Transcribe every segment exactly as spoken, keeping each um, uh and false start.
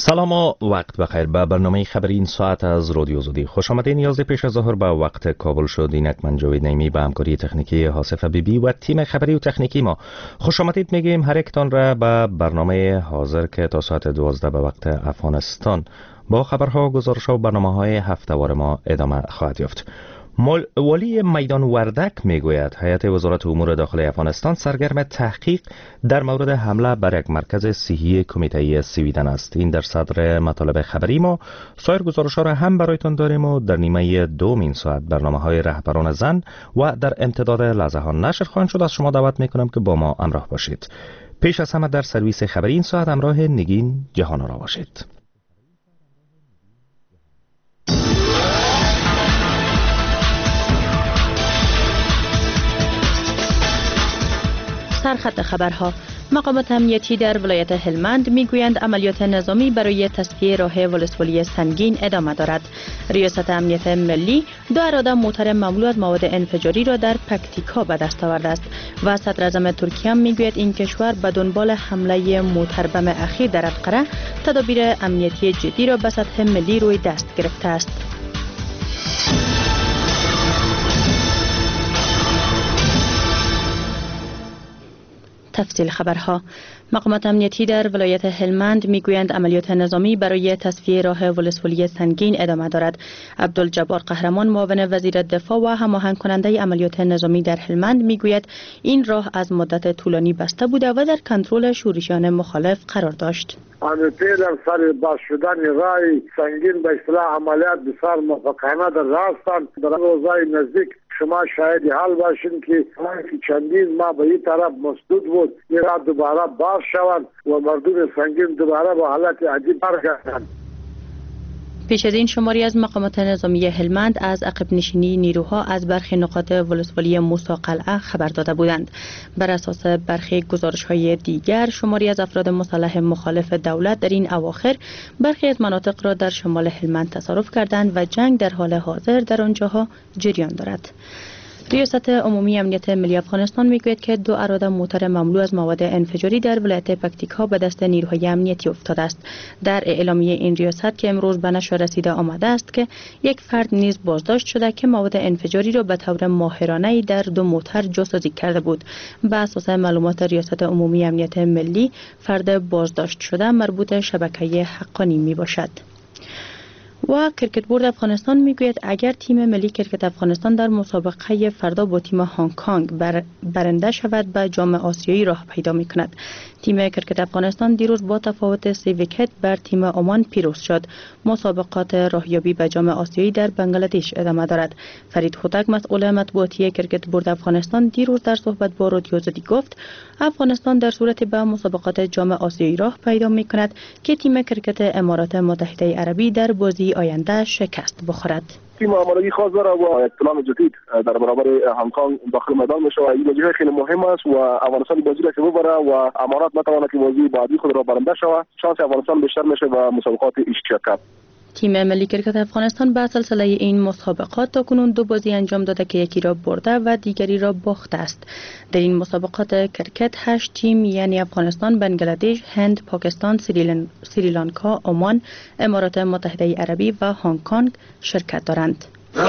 سلام و وقت بخیر. به برنامه خبری این ساعت از رادیو زودی خوش آمدین. یازده پیش از ظهر به وقت کابل شد. اینک من جاوید نعیمی به همکاری تکنیکی حاسف بیبی و تیم خبری و تکنیکی ما خوش آمدید میگیم هر یکتان را به برنامه حاضر که تا ساعت دوازده به وقت افغانستان با خبرها، گزارش‌ها و برنامه‌های هفته‌وار ما ادامه خواهد یافت. والی میدان وردک میگوید هیئت وزارت امور داخلی افغانستان سرگرم تحقیق در مورد حمله بر یک مرکز صحی کمیته سویدن است. این در صدر مطالب خبری ما. سایر گزارش‌ها را هم برایتان داریم و در نیمه دوم این ساعت برنامه‌های رهبران زن و در امتداد لحظه ها نشر خواهند شد. از شما دعوت میکنم که با ما همراه باشید. پیش از همه در سرویس خبری این ساعت همراه نگین جهان‌آرا باشید. سرخط خبرها. مقامات امنیتی در ولایت هلمند میگویند عملیات نظامی برای تصفیه راه ولسوالی سنگین ادامه دارد. ریاست امنیت ملی دو اراده موتر مملو از مواد انفجاری را در پکتیکا به دست آورده است و صدر اعظم ترکیه هم میگوید این کشور به دنبال حمله موتر بم اخیر در انقره تدابیر امنیتی جدی را به سطح ملی روی دست گرفته است. تفصیل خبرها. مقامات امنیتی در ولایت هلمند میگویند عملیات نظامی برای تصفیه راه ولسوالی سنگین ادامه دارد. عبدالجبار قهرمان معاون وزیر دفاع و هماهنگ کننده عملیات نظامی در هلمند میگوید این راه از مدت طولانی بسته بوده و در کنترل شورشیان مخالف قرار داشت. پیل سر باز شدن راه سنگین به اصطلاح عملیات بسیار موفقانه در راه هستند. در روزهای نزدیک شما شاهد حال باشین که چندین ماه به این طرف مسدود بود، این راه دوباره باز شوند و مردم سنگین دوباره به حالت عجیب برگردند. پیش از این شماری از مقامات نظامی هلمند از عقب نشینی نیروها از برخی نقاط ولسوالی موسی قلعه خبر داده بودند. بر اساس برخی گزارش‌های دیگر شماری از افراد مسلح مخالف دولت در این اواخر برخی از مناطق را در شمال هلمند تصرف کردند و جنگ در حال حاضر در آنجاها جریان دارد. ریاست عمومی امنیت ملی افغانستان میگوید که دو اراده موتر مملو از مواد انفجاری در ولایت پکتیکا به دست نیروهای امنیتی افتاده است. در اعلامیه این ریاست که امروز به نشر رسیده آمده است که یک فرد نیز بازداشت شده که مواد انفجاری را به طور ماهرانه در دو موتر جاسازی کرده بود. به اساس معلومات ریاست عمومی امنیت ملی فرد بازداشت شده مربوط شبکه حقانی می باشد. و کرکت بورد افغانستان میگوید اگر تیم ملی کرکت افغانستان در مسابقه فردا با تیم هنگ کنگ بر برنده شود به جام آسیایی راه پیدا میکند. تیم کرکت افغانستان دیروز با تفاوت سه ویکت بر تیم عمان پیروز شد. مسابقات راهیابی به جام آسیایی در بنگلادش ادامه دارد. فرید هوتک مسئول مطبوعاتی کرکت بورد افغانستان دیروز در صحبت با رادیو زدی گفت افغانستان در صورت به مسابقات جام آسیایی راه پیدا میکند که تیم کرکت امارات متحده عربی در بازی آینده شکست بخورد. تیم آمادگی خاص داره و پلان جدید در برابر هنگ کنگ داخل میدان میشه و این بازی خیلی مهم است و افغانستان بازی را که ببره و امارات نتواند که بازی بعدی خود را برنده شود، شانس افغانستان بیشتر میشه و مسابقات ایشیا کاپ. تیم ملی کرکت افغانستان به سلسله این مسابقات تاکنون دو بازی انجام داده که یکی را برده و دیگری را باخته است. در این مسابقات کرکت هشت تیم یعنی افغانستان، بنگلادش، هند، پاکستان، سریلان... سریلانکا، عمان، امارات متحده عربی و هنگ کنگ شرکت دارند.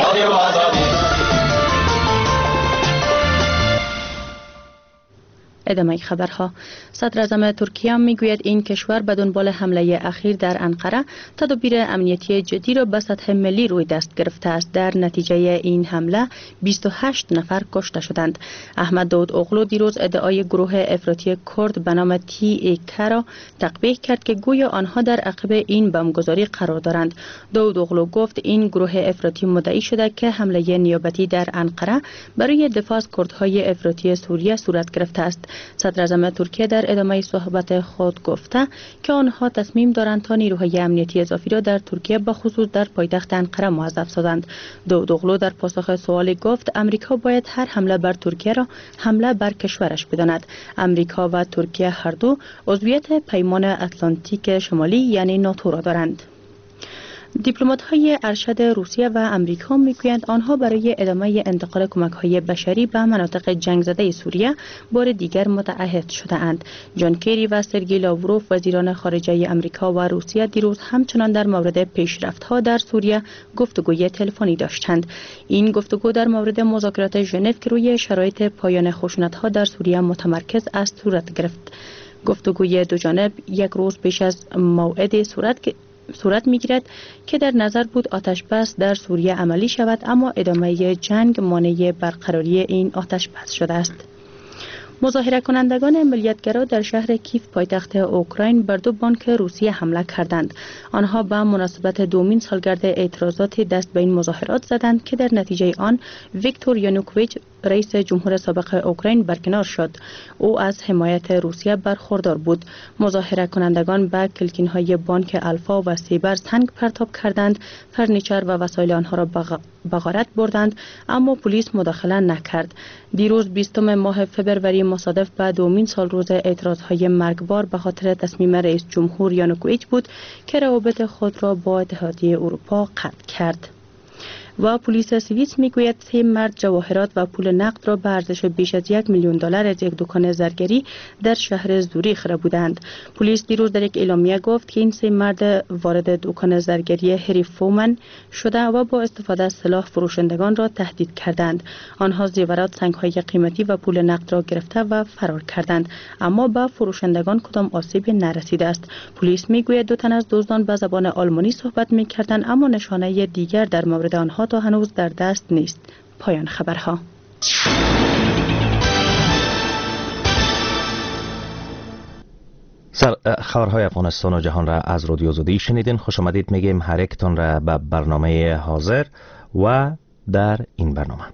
ادامه خبرها. صدر اعظم ترکیه هم میگوید این کشور به دنبال حمله اخیر در انقره تدابیر امنیتی جدی را به سطح ملی روی دست گرفته است. در نتیجه این حمله بیست و هشت نفر کشته شدند. احمد داود اوغلو دیروز ادعای گروه افراطی کرد به نام تی ای کی را تقبیح کرد که گویا آنها در عقب این بمبگذاری قرار دارند. داود اوغلو گفت این گروه افراطی مدعی شده که حمله نیابتی در انقره برای دفاع از کردهای افراطی سوریه صورت گرفته است. صدر اعظم ترکیه در ادامه صحبت خود گفته که آنها تصمیم دارند تا نیروهای امنیتی اضافی را در ترکیه به خصوص در پایتخت انقره موظف سازند. داود اوغلو در پاسخ سوال گفت امریکا باید هر حمله بر ترکیه را حمله بر کشورش بداند. امریکا و ترکیه هر دو عضویت پیمان اتلانتیک شمالی یعنی ناتو را دارند. دیپلمات‌های ارشد روسیه و امریکا میگویند آنها برای ادامه انتقال کمک‌های بشری به مناطق جنگ زده سوریه بار دیگر متعهد شده‌اند. جان کری و سرگئی لاوروف وزیران خارجه امریکا و روسیه دیروز همچنان در مورد پیشرفت‌ها در سوریه گفتگوی تلفنی داشتند. این گفتگو در مورد مذاکرات ژنو که روی شرایط پایان خشونت‌ها در سوریه متمرکز است صورت گرفت. گفتگوی دو جانب یک روز پیش از موعد صورت صورت می‌گیرد که در نظر بود آتش بس در سوریه عملی شود، اما ادامه جنگ مانع برقراری این آتش بس شده است. مظاهره کنندگان ملیتگرا در شهر کیف پایتخت اوکراین بر دو بانک روسیه حمله کردند. آنها به مناسبت دومین سالگرد اعتراضات دست به این مظاهرات زدند که در نتیجه آن ویکتور یانوکوویچ رئیس جمهور سابق اوکراین برکنار شد. او از حمایت روسیه برخوردار بود. مظاهره کنندگان به کلکین‌های بانک الفا و سیبر سنگ پرتاب کردند، فرنیچر و وسایل آنها را به غارت بردند، اما پلیس مداخله نکرد. دیروز بیستم ماه فبروری مصادف به دومین سال روز اعتراضهای مرگبار به خاطر تصمیم رئیس جمهور یانوکوویچ بود که روابط خود را با اتحادیه اروپا قطع کرد. و پلیس سوئیس میگوید سه مرد جواهرات و پول نقد را به ارزش بیش از یک میلیون دلار از یک دکان زرگری در شهر زوریخ را بودند. پلیس دیروز در یک اعلامیه گفت که این سه مرد وارد دکان زرگری هری فومن شده و با استفاده از سلاح فروشندگان را تهدید کردند. آنها زیورات، سنگ‌های قیمتی و پول نقد را گرفته و فرار کردند، اما به فروشندگان کدام آسیبی نرسیده است. پلیس میگوید دو تن از دزدان به زبان آلمانی صحبت میکردند، اما نشانه دیگر در مورد آنها تا هنوز در دست نیست. پایان خبرها. سر خبرهای افغانستان و جهان را از رادیو زودی شنیدین. خوش آمدید میگیم هر یکتان را به برنامه حاضر و در این برنامه.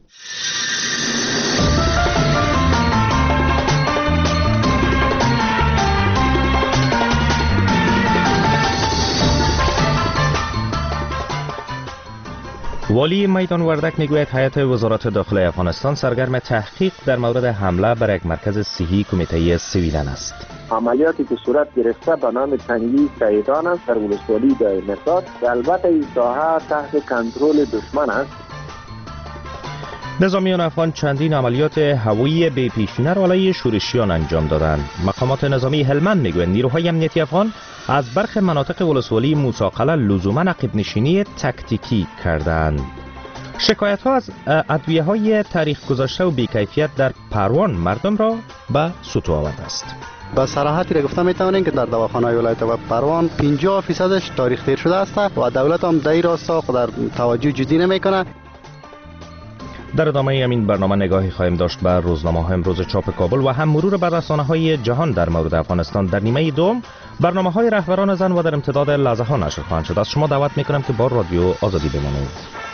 والی میدان وردک میگوید هیئت وزارت داخله افغانستان سرگرم تحقیق در مورد حمله بر یک مرکز صحی کمیته سویدن است. عملیاتی که صورت گرفته به نام تنگی سیدان است در ولسوالی دای مرزاد، البته این ساحه تحت کنترل دشمن است. نظامیان افغان چندین عملیات هوایی بی پیشینه را علیه شورشیان انجام دادند. مقامات نظامی هلمند میگویند نیروهای امنیتی افغان از برخی مناطق ولسوالی موسی قلعه لزوما عقب نشینی تکتیکی کردند. شکایت ها از ادویه های تاریخ گذشته و بیکیفیت در پروان مردم را به سطو آورده است. با صراحتی را گفته میتوانیم که در دواخانه‌های ولایت و پروان پنجاه فیصدش تاریخ دیر شده است و دولت هم در این راستا در توجه جدی نمیکنه. در ادامه همین برنامه نگاهی خواهیم داشت بر روزنامه‌های امروز چاپ کابل و هم مرور بر رسانه‌های جهان در مورد افغانستان. در نیمه دوم برنامه‌های رهبران زن و در امتداد لحظه ها نشر خواهند شد. از شما دعوت می‌کنم که با رادیو آزادی بمانید.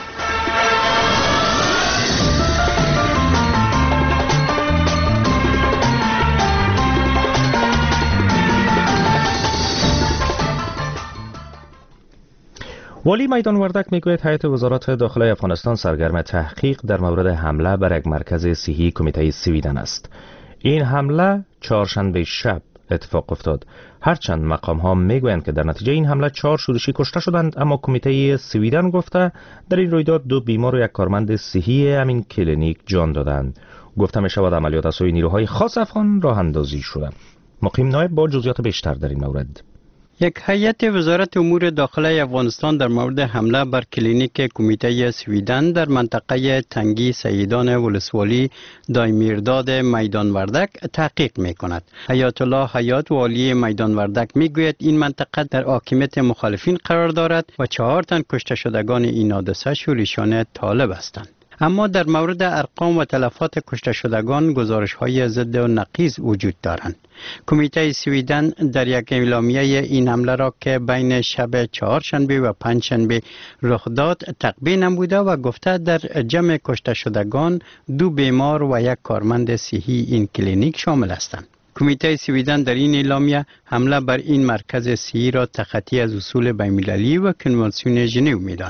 والی میدان وردک میگوید هیئت وزارت داخله افغانستان سرگرم تحقیق در مورد حمله بر یک مرکز صحی کمیته سویدن است. این حمله چهارشنبه شب اتفاق افتاد. هرچند مقام ها میگویند که در نتیجه این حمله چهار شورشی کشته شدند، اما کمیته سویدن گفته در این رویداد دو بیمار و یک کارمند صحی همین کلینیک جان دادند. گفته می شود عملیات از سوی نیروهای خاص افغان راه اندازی شده. مقیم نایب با جزئیات بیشتر در این مورد. یک هیئت وزارت امور داخله افغانستان در مورد حمله بر کلینیک کمیته سویدن در منطقه تنگی سیدان ولسوالی دایمیرداد میدان وردک تحقیق می کند. حیات الله حیات والی میدان وردک می گوید این منطقه در حاکمیت مخالفین قرار دارد و چهار تن کشته شدگان این حادثه شورشیان طالب هستند. اما در مورد ارقام و تلفات کشته شدگان گزارش های ضد و نقیض وجود دارند. کمیته سویدن در یک اعلامیه این حمله را که بین شب چهارشنبه و پنجشنبه رخ داد تقبیح نموده و گفته در جمع کشته شدگان دو بیمار و یک کارمند صحی این کلینیک شامل هستند. کمیته سویدن در این اعلامیه حمله بر این مرکز صحی را تخطی از اصول بین‌المللی و کنوانسیون ژنو می‌داند.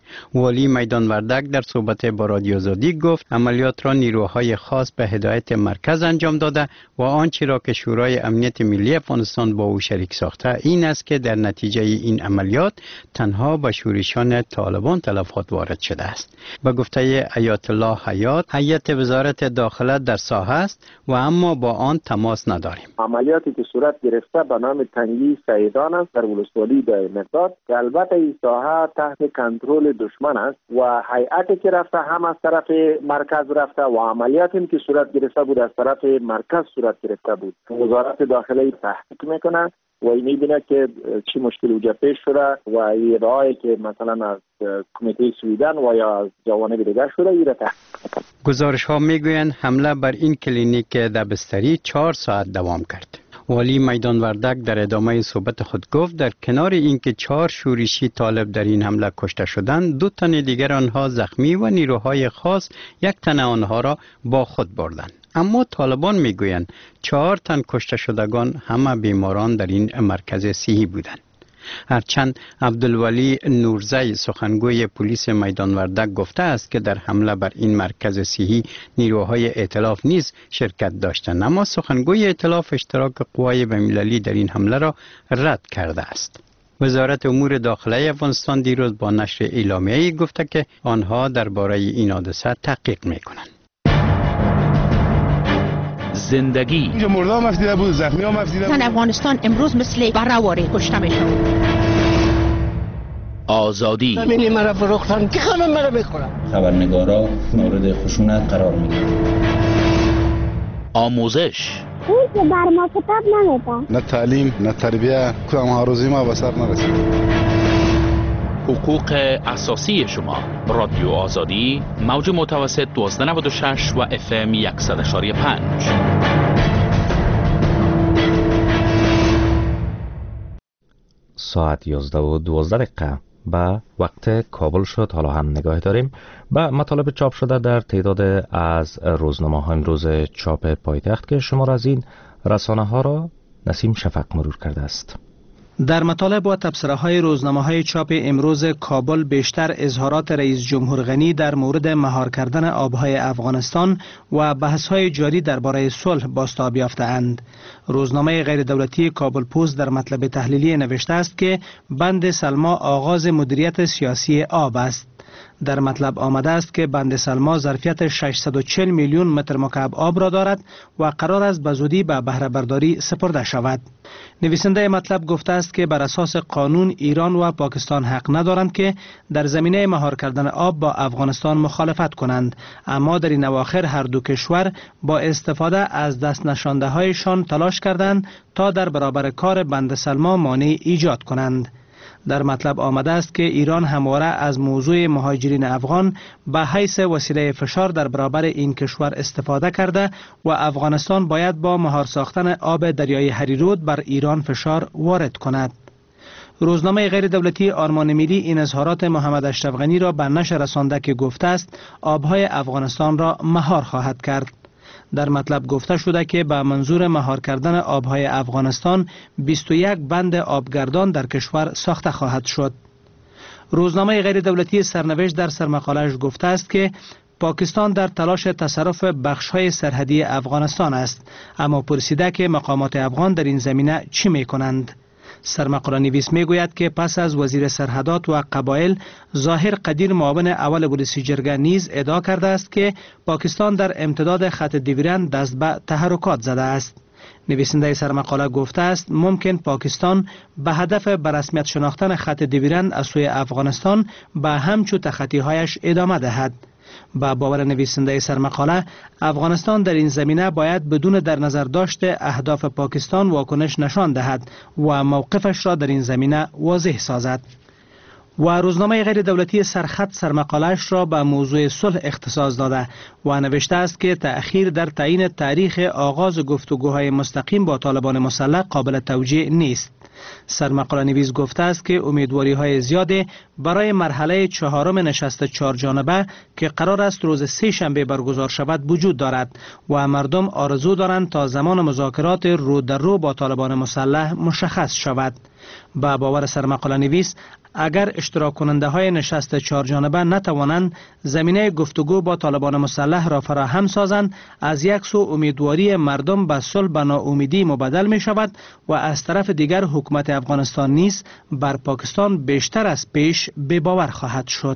والی میدان وردک در صحبت با رادیو آزادی گفت عملیات را نیروهای خاص به هدایت مرکز انجام داده و آنچه را که شورای امنیت ملی افغانستان با او شریک ساخته این است که در نتیجه این عملیات تنها به شورشیان طالبان تلفات وارد شده است. به گفته آیت الله حیات، هیئت وزارت داخله در ساحه است و اما با آن تماس نداریم. عملیاتی که صورت گرفته به نام تنگی سیدان است در ولسوالی دای مرداد که البته این ساحه تحت کنترل دشمن است و هیئتی که رفته هم از طرف مرکز رفته و عملیاتی که صورت گرفته بود از طرف مرکز صورت گرفته بود. وزارت داخله تحقیق میکنه و میبینه که چی مشکل وجود پیش شده و این راهی که مثلا از کمیته سویدن و یا از جوانب دیگر شده این را تحقیق. گزارش ها میگویند حمله بر این کلینیک دبستری چهار ساعت دوام کرد. والی میدان وردک در ادامه صحبت خود گفت در کنار اینکه چهار شورشی طالب در این حمله کشته شدند، دو تن دیگر آنها زخمی و نیروهای خاص یک تن آنها را با خود بردند. اما طالبان میگویند چهار تن کشته شدگان همه بیماران در این مرکز صحی بودند. هرچند عبدالولی نورزی سخنگوی پلیس میدان وردک گفته است که در حمله بر این مرکز صحی نیروهای ائتلاف نیز شرکت داشتند، اما سخنگوی ائتلاف اشتراک قوای بین‌المللی در این حمله را رد کرده است. وزارت امور داخلی افغانستان دیروز با نشر اعلامیه‌ای گفته که آنها درباره این حادثه تحقیق می‌کنند. زندگی اینجا مرده هم افدیده بود، زخمی هم افدیده بود. افغانستان امروز مثل برهواری کشته میشد. آزادی زمینی مرا فروختن که همه مرا بخورن. خبرنگارا مورد خشونت قرار میگیرن. آموزش اون که بر ما کتاب نمیده. نه تعلیم نه تربیه کدام هاروزی ما به سر نرسید. حقوق اساسی شما. رادیو آزادی موج متوسط دوازده نود و شش و اف ام صد و یک و پنج. ساعت یازده و دوازده دقیقه به وقت کابل شد. حالا هم نگاه داریم به مطالب چاپ شده در تعداد از روزنامه ها امروز چاپ پایتخت که شمار از این رسانه ها را نسیم شفق مرور کرده است. در مطالب و تبصره‌های روزنامه‌های چاپ امروز کابل بیشتر اظهارات رئیس جمهور غنی در مورد مهار کردن آبهای افغانستان و بحث‌های جاری درباره صلح بازتاب یافته‌اند. روزنامه غیر دولتی کابل پست در مطلب تحلیلی نوشته است که بند سلما آغاز مدیریت سیاسی آب است. در مطلب آمده است که بند سلما ظرفیت ششصد و چهل میلیون متر مکعب آب را دارد و قرار است به زودی به بهره برداری سپرده شود. نویسنده مطلب گفته است که بر اساس قانون ایران و پاکستان حق ندارند که در زمینه مهار کردن آب با افغانستان مخالفت کنند، اما در این اواخر هر دو کشور با استفاده از دست نشانده هایشان تلاش کردند تا در برابر کار بند سلما مانع ایجاد کنند. در مطلب آمده است که ایران همواره از موضوع مهاجرین افغان به حیث وسیله فشار در برابر این کشور استفاده کرده و افغانستان باید با مهار ساختن آب دریای هریرود بر ایران فشار وارد کند. روزنامه غیر دولتی آرمان ملی این اظهارات محمد اشرف غنی را به نشر رسانده که گفته است آبهای افغانستان را مهار خواهد کرد. در مطلب گفته شده که به منظور مهار کردن آبهای افغانستان بیست و یک بند آبگردان در کشور ساخته خواهد شد. روزنامه غیر دولتی سرنوشت در سرمقاله‌اش گفته است که پاکستان در تلاش تصرف بخش‌های سرحدی افغانستان است، اما پرسیده که مقامات افغان در این زمینه چی می‌کنند. سرمقاله نویس میگوید که پس از وزیر سرحدات و قبایل ظاهر قدیر معاون اول پلیس جرگه نیز ادعا کرده است که پاکستان در امتداد خط دیورن دست به تحرکات زده است. نویسنده سرمقاله گفته است ممکن پاکستان به هدف به رسمیت شناختن خط دیورن از سوی افغانستان به همچو تخطی‌هایش ادامه دهد. با باور نویسنده سرمقاله افغانستان در این زمینه باید بدون در نظر داشت اهداف پاکستان واکنش نشان دهد و موقفش را در این زمینه واضح سازد. و روزنامه غیر دولتی سرخط سرمقاله‌اش را به موضوع صلح اختصاص داده و نوشته است که تأخیر در تعیین تاریخ آغاز گفتگوهای مستقیم با طالبان مسلح قابل توجیه نیست. سرمقاله نویس گفته است که امیدواری های زیاده برای مرحله چهارم نشست چهار جانبه که قرار است روز سه شنبه برگزار شود وجود دارد و مردم آرزو دارند تا زمان مذاکرات رو در رو با طالبان مسلح مشخص شود. به باور سرمقاله نویس، اگر اشتراک کننده های نشست چهار جانبه نتوانند زمینه گفتگو با طالبان مسلح را فراهم سازند، از یک سو امیدواری مردم به صلح به ناامیدی مبدل می شود و از طرف دیگر حکومت افغانستان نیز بر پاکستان بیشتر از پیش بی باور خواهد شد.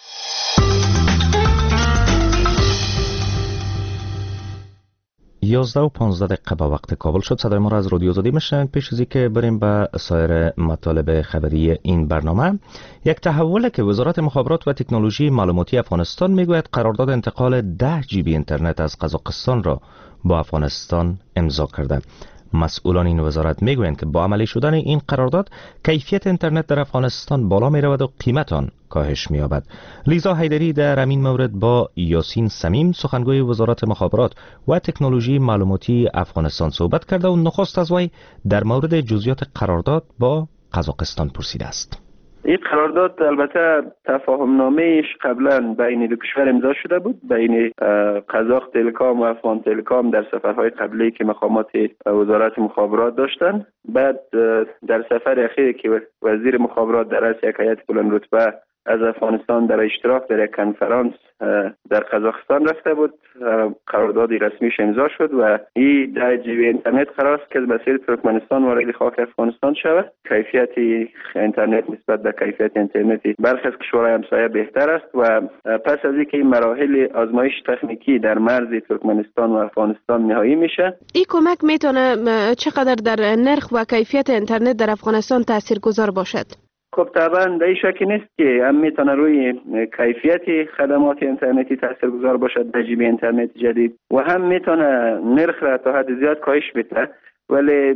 یازده و پانزده دقیقه با وقت کابل شد. صدای ما را از رادیو آزادی میشنوید. پیش از اینکه بریم به سایر مطالب خبری این برنامه، یک تحول که وزارت مخابرات و تکنولوژی معلوماتی افغانستان میگوید قرارداد انتقال ده جی بی اینترنت از قزاقستان را با افغانستان امضا کرده. مسئولان این وزارت میگویند که با عملی شدن این قرارداد کیفیت اینترنت در افغانستان بالا می رود و قیمت آن کاهش می یابد. لیزا حیدری در همین مورد با یاسین سمیم سخنگوی وزارت مخابرات و تکنولوژی معلوماتی افغانستان صحبت کرده و نخست از وی در مورد جزئیات قرارداد با قزاقستان پرسیده است. این قرارداد البته تفاهم نامه‌اش قبلا بین دو کشور امضا شده بود، بین قزاق تلکام و افغان تلکام در سفرهای قبلی که مقامات وزارت مخابرات داشتن. بعد در سفر اخیری که وزیر مخابرات در رأس یک هیئت بلند رتبه از افغانستان در اشتراک در یک کنفرانس در قزاقستان رفته بود، قراردادی رسمیش امضا شد و این ده جی بی اینترنت قرار است که از مسیر ترکمنستان وارد خاک افغانستان شود. کیفیت اینترنت نسبت به کیفیت اینترنت برخی از کشورهای همسایه بهتر است و پس از اینکه این مراحل آزمایش تکنیکی در مرز ترکمنستان و افغانستان نهایی میشه، این کمک میتونه چقدر در نرخ و کیفیت اینترنت در افغانستان تاثیرگذار باشد؟ خب طبعا در این شکی نیست که هم میتونه روی کیفیت خدمات اینترنتی تاثیرگذار باشد ده جی بی اینترنت جدید و هم میتونه نرخ را تا حد زیاد کاهش بده. ولی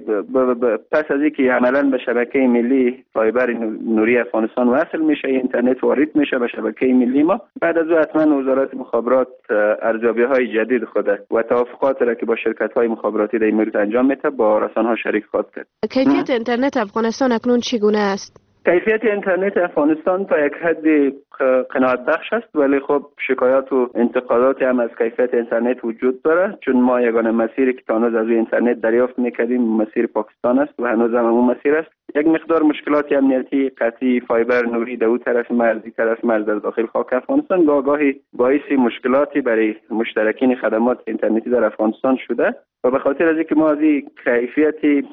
پس از اینکه عملا به شبکه ملی فایبر نوری افغانستان وصل میشه، اینترنت وارد میشه به شبکه ملی ما، بعد از او حتما وزارت مخابرات ارزیابی های جدید خود و توافقات را که با شرکت های مخابراتی در این مورد انجام میده با رسانه ها شریک خواهد کرد. کیفیت اینترنت افغانستان اکنون چگونه است؟ کیفیت اینترنت افغانستان تا یک حد قناعت بخش است، ولی خب شکایات و انتقادات هم از کیفیت اینترنت وجود داره، چون ما یگانه مسیری که تا هنوز از اینترنت دریافت میکردیم مسیر پاکستان است و هنوز هم اون مسیر است. یک مقدار مشکلات امنیتی قطعی فایبر نوری در اون طرف مرزی طرف مرز در داخل خاک افغانستان گاهی باعث مشکلاتی برای مشترکین خدمات اینترنتی در افغانستان شده و به خاطر از اینکه ما از این کیفیت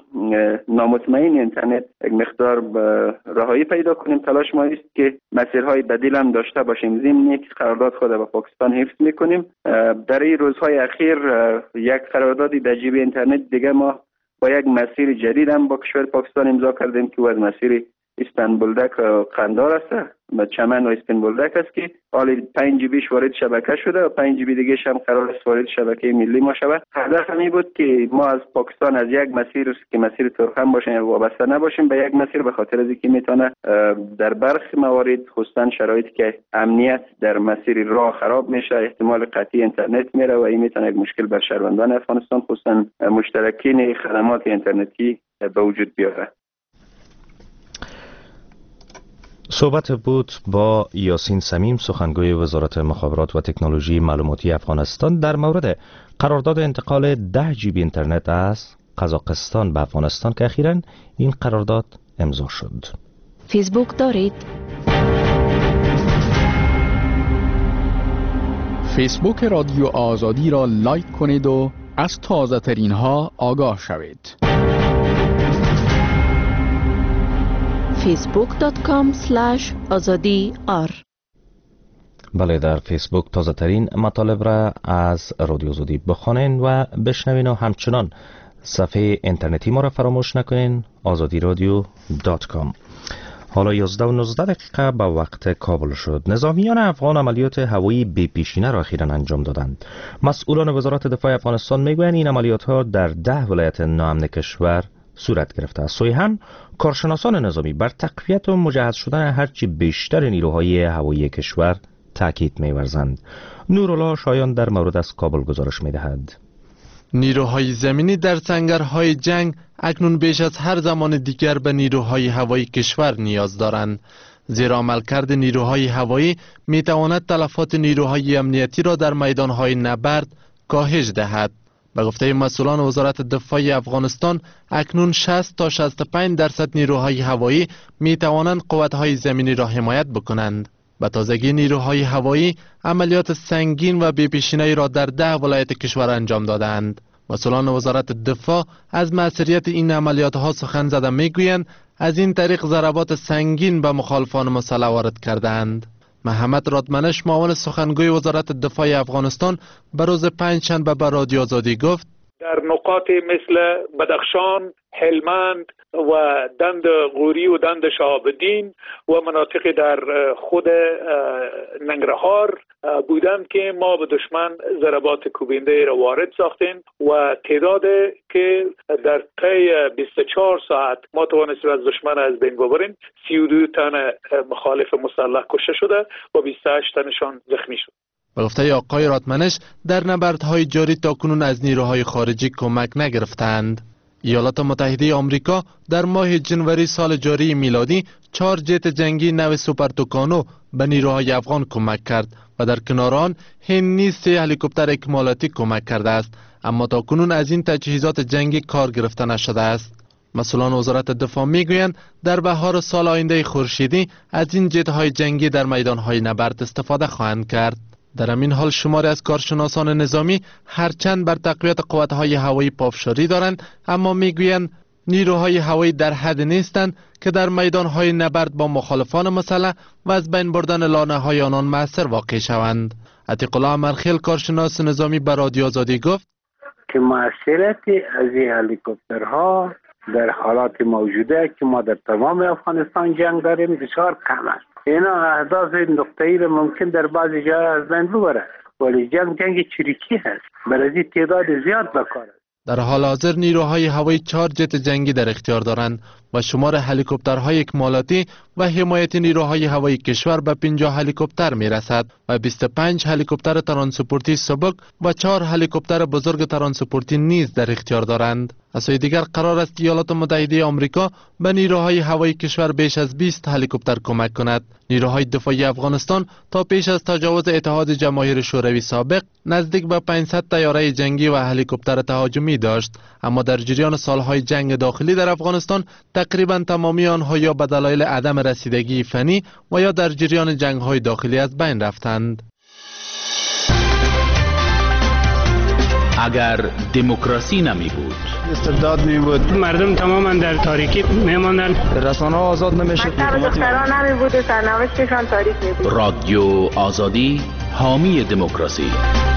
نامطمئن اینترنت یک مقدار رهایی پیدا کنیم، تلاش ما است که مسیرهای بدیل هم داشته باشیم. ضمن که قرارداد خود با پاکستان حفظ میکنیم، در این روزهای اخیر یک قرارداد ده جی بی اینترنت دیگه ما با یک مسیر جدید هم با کشور پاکستان امضا کردیم که از مسیر اسپنبولدک قندار است، چمن و اسپنبولدک است که حالا پنج جی بیش وارد شبکه شده و پنج جی بی دیگه هم قرار است وارد شبکه ملی ما شود. هدف همی بود که ما از پاکستان از یک مسیر که مسیر ترکمن باشه یا وابسته نباشیم به یک مسیر، به خاطر از اینکه میتونه در برخی موارد خصوصا شرایطی که امنیت در مسیر راه خراب میشه، احتمال قطعی اینترنت میره و این میتونه یک مشکل بر شهروندان افغانستان خصوصا مشترکین خدمات اینترنتی به وجود بیاره. صحبت بود با یاسین سمیم سخنگوی وزارت مخابرات و تکنولوژی معلوماتی افغانستان در مورد قرارداد انتقال ده جی بی اینترنت از قزاقستان به افغانستان که اخیراً این قرارداد امضا شد. فیسبوک دارید؟ فیسبوک رادیو آزادی را لایک کنید و از تازه ترین ها آگاه شوید. فیسبوک دات کام اسلش آزادی آر. بله، در فیسبوک تازه ترین مطالب را از رادیو آزادی بخوانین و بشنوین و همچنان صفحه اینترنتی ما را فراموش نکنین آزادی رادیو دات کام. حالا یازده و نوزده دقیقه به وقت کابل شد. نظامیان افغان عملیات هوایی بی پیشینه را اخیراً انجام دادند. مسئولان وزارت دفاع افغانستان میگویند این عملیات ها در ده ولایت ناامن کشور صورت گرفته است. سویهم کارشناسان نظامی بر تقویت و مجهز شدن هرچی بیشتر نیروهای هوایی کشور تاکید می‌ورزند. نورالله شایان در مورد از کابل گزارش می‌دهد. نیروهای زمینی در سنگرهای جنگ اکنون بیش از هر زمان دیگر به نیروهای هوایی کشور نیاز دارند، زیرا عملکرد نیروهای هوایی می‌تواند تلفات نیروهای امنیتی را در میدانهای نبرد کاهش دهد. به گفته مسئولان وزارت دفاع افغانستان اکنون شصت تا شصت و پنج درصد نیروهای هوایی می توانند قوت‌های زمینی را حمایت بکنند. به تازگی نیروهای هوایی عملیات سنگین و بی‌پیشینه‌ای را در ده ولایت کشور انجام دادند. مسئولان وزارت دفاع از موثریت این عملیات ها سخن زده میگویند از این طریق ضربات سنگین به مخالفان مسلح وارد کردند. محمد رادمنش معاون سخنگوی وزارت دفاع افغانستان به روز پنجشنبه به رادیو آزادی گفت در نقاط مثل بدخشان، هلمند و دند غوری و دند شهاب‌الدین و مناطق در خود ننگرهار بودند که ما به دشمن ضربات کوبنده را وارد ساختیم و تعداد که در طی بیست و چهار ساعت ما توانستیم از دشمن از بین ببریم. سی و دو تن مخالف مسلح کشته شده و بیست و هشت تنشان زخمی شد. به گفته آقای رادمنش در نبردهای جاری تاکنون از نیروهای خارجی کمک نگرفتند. ایالات متحده آمریکا در ماه جنوری سال جاری میلادی چهار جت جنگی نو سوپر توکانو به نیروهای افغان کمک کرد و در کنار آن هند نیز سه هلیکوپتر اکمالاتی کمک کرده است، اما تاکنون از این تجهیزات جنگی کار گرفته نشده است. مسئولان وزارت دفاع میگویند در بهار سال آینده خورشیدی از این جت های جنگی در میدان های نبرد استفاده خواهند کرد. در همین حال شماری از کارشناسان نظامی هرچند بر تقویت قوت‌های هوایی پافشاری دارند، اما میگویند نیروهای هوایی در حد نیستند که در میدان‌های نبرد با مخالفان مسلح و از بین بردن لانه‌های آنان مؤثر واقع شوند. عتیق الله مرخیل کارشناس نظامی به رادیو آزادی گفت که مؤثریت از این هلیکوپترها در حالات موجوده که ما در تمام افغانستان جنگ داریم بسیار کم است. اینا اهداف نقطه‌ای را ممکن در بعضی جاها از بین ببره، ولی جنگ جنگ چریکی هست، برای تعداد زیاد بکار است. در حال حاضر نیروهای هوایی چهار جت جنگی در اختیار دارند و شمار هلیکوپترهای اکمالاتی و حمایت نیروهای هوایی کشور به پنجاه هلیکوپتر می رسد و بیست و پنج هلیکوپتر ترانسپورتی سبک و چهار هلیکوپتر بزرگ ترانسپورتی نیز در اختیار دارند. از سوی دیگر قرار است ایالات متحده آمریکا به نیروهای هوایی کشور بیش از بیست هلیکوپتر کمک کند. نیروهای دفاعی افغانستان تا پیش از تجاوز اتحاد جماهیر شوروی سابق نزدیک به پانصد طیاره جنگی و هلیکوپتر تهاجمی داشت، اما در جریان سالهای جنگ داخلی در افغانستان تقریبا تمامی آنها یا به دلایل عدم رسیدگی فنی و یا در جریان جنگ‌های داخلی از بین رفتند. اگر دموکراسی نمی بود، استبداد می بود، مردم تماما در تاریکی میماندن، رسانه ها آزاد نمیشد، دختران نمی بود و سرنوشتشان تاریک می بود. رادیو آزادی حامی دموکراسی.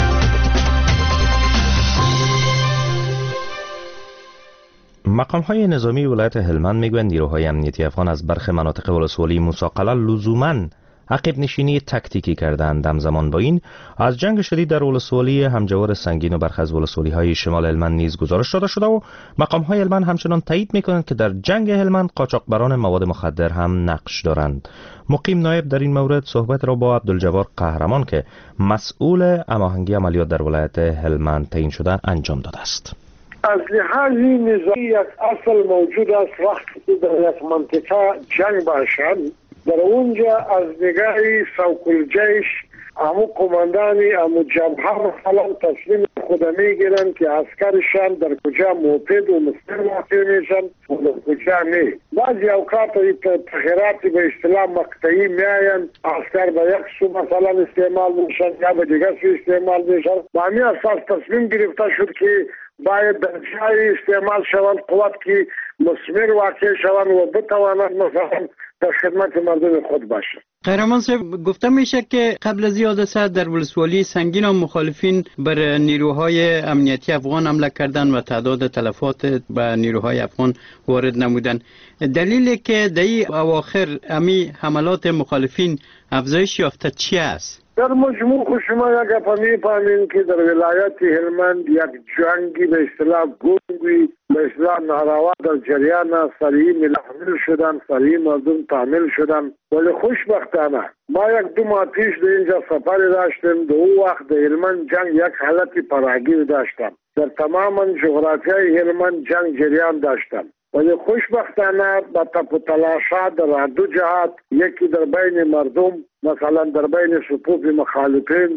مقام‌های نظامی ولایت هلمند میگویند نیروهای امنیتی افغان از برخی مناطق ولسوالی موسی قلعه لزوماً عقب نشینی تکتیکی کردند. همزمان با این از جنگ شدید در ولسوالی همجوار سنگین و برخی از ولسوالی‌های شمال هلمند نیز گزارش داده شده و مقام‌های هلمند همچنان تایید می‌کنند که در جنگ هلمند قاچاقبران مواد مخدر هم نقش دارند. مقیم نایب در این مورد صحبت را با عبدالجبار قهرمان که مسئول هماهنگی عملیات در ولایت هلمند تعیین شده انجام داده است. از لحاظ نظامی یک اصل موجود است وقتی که در یک منطقه جنگ باشد، در اونجا از نگاه سوق الجیش امو قماندانی امو جبهه مثلا تصمیم خود میگیرن که عسکرشان در کجا موپد و مستر واقع میشن و در کجا نه. بعضی اوقات تغییراتی به اصطلاح مقطعی میاین، عسکر به یک سو مثلا استعمال میشن یا به دیگر سو استعمال میشن. با همین اساس تصمیم گرفته شد که باید در جای استعمال شوند قوت که مثمر واقع شوند و بتواند مثلا در خدمت مردم خود باشه. قهرمان صاحب، گفته میشه که قبل از حادثه در ولسوالی سنگین و مخالفین بر نیروهای امنیتی افغان حمله کردند و تعداد تلفات به نیروهای افغان وارد نمودند. دلیلی که در این اواخر امی حملات مخالفین افزایش یافته چی است؟ در مجموع شما یک گپ می‌فهمید که در ولایت هلمند یک جنگی به اصطلاح گنگی به اصطلاح ناروا در جریان است. سریع ملحمل شدن، سریع مردم تعمیل شدن، ولی خوشبختانه ما یک دو ماه پیش در اینجا سفر داشتیم. در اون وقت در هلمند جنگ یک حالت فراگیر داشتم، در تمام جغرافیای هلمند جنگ جریان داشتم، ولی خوشبختانه با تپ و تلاشات در دو جهات، یکی در بین مردم مثلا در بین صفوف مخالفین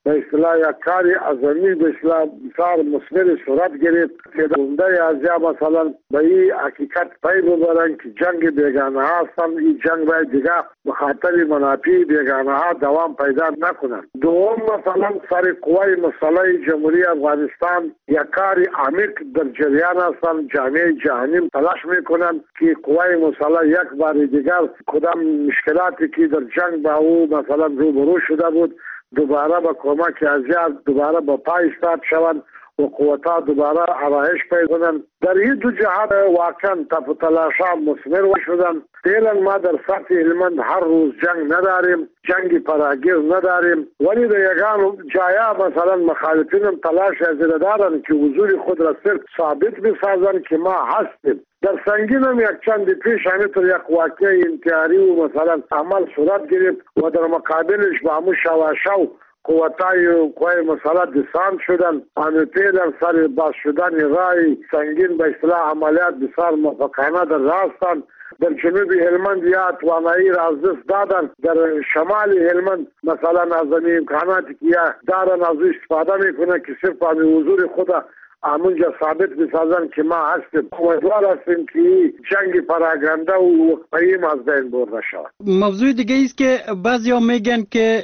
به اصطلاح یک کاری عظیمی به اصطلاح بسیار مثمر صورت گرفت که عمده از یا مثلا به این حقیقت پی ببرن که جنگ بیگانه هستن، این جنگ باید دیگه به خاطر منافع بیگانه ها دوام پیدا نکنن. دوم مثلا سر قوای مسلح جمهوری افغانستان یک کاری عمیق در جریان هستن، جامعه جهانی تلاش میکنن که قوای مسلح یک بار دیگر کدام مشکلاتی که در جنگ با او مثلا روبرو شده بود دوباره با کمک ازیاد دوباره با پای استاد شوند و قوتا دوباره آرایش پیدا کنند. در این دو جهت واقعا تف تلاشا مثمر شدن. فعلا ما در سطح هلمند هر روز جنگ نداریم، جنگ پراگیر نداریم، ولی در یگان جایا مثلا مخالفین تلاش از دارن که حضور خود را صرف ثابت بسازن که ما هستیم. در سنگین هم یک چند پیش همینطور یک واقع انتحاری و مثلا عمل صورت گرفت و در مقابلش با همون شواشو قوتای قوای مسلح دسان شدن. همه پیلن سر باز شدن رای سنگین به اصطلاح عملیات بسیار موفقانه در راستن. در جنوب هلمند یا توانایی را از دست دادن. در شمال هلمند مثلا از امکاناتی که یا دارن از استفاده میکنن که صرف همین حضور خود همونجا ثابت بسازن که ما هستیم. امیدوار هستیم که جنگ پراگنده و وقتیم از بین برده شود. موضوع دیگه است که بعضیا میگن که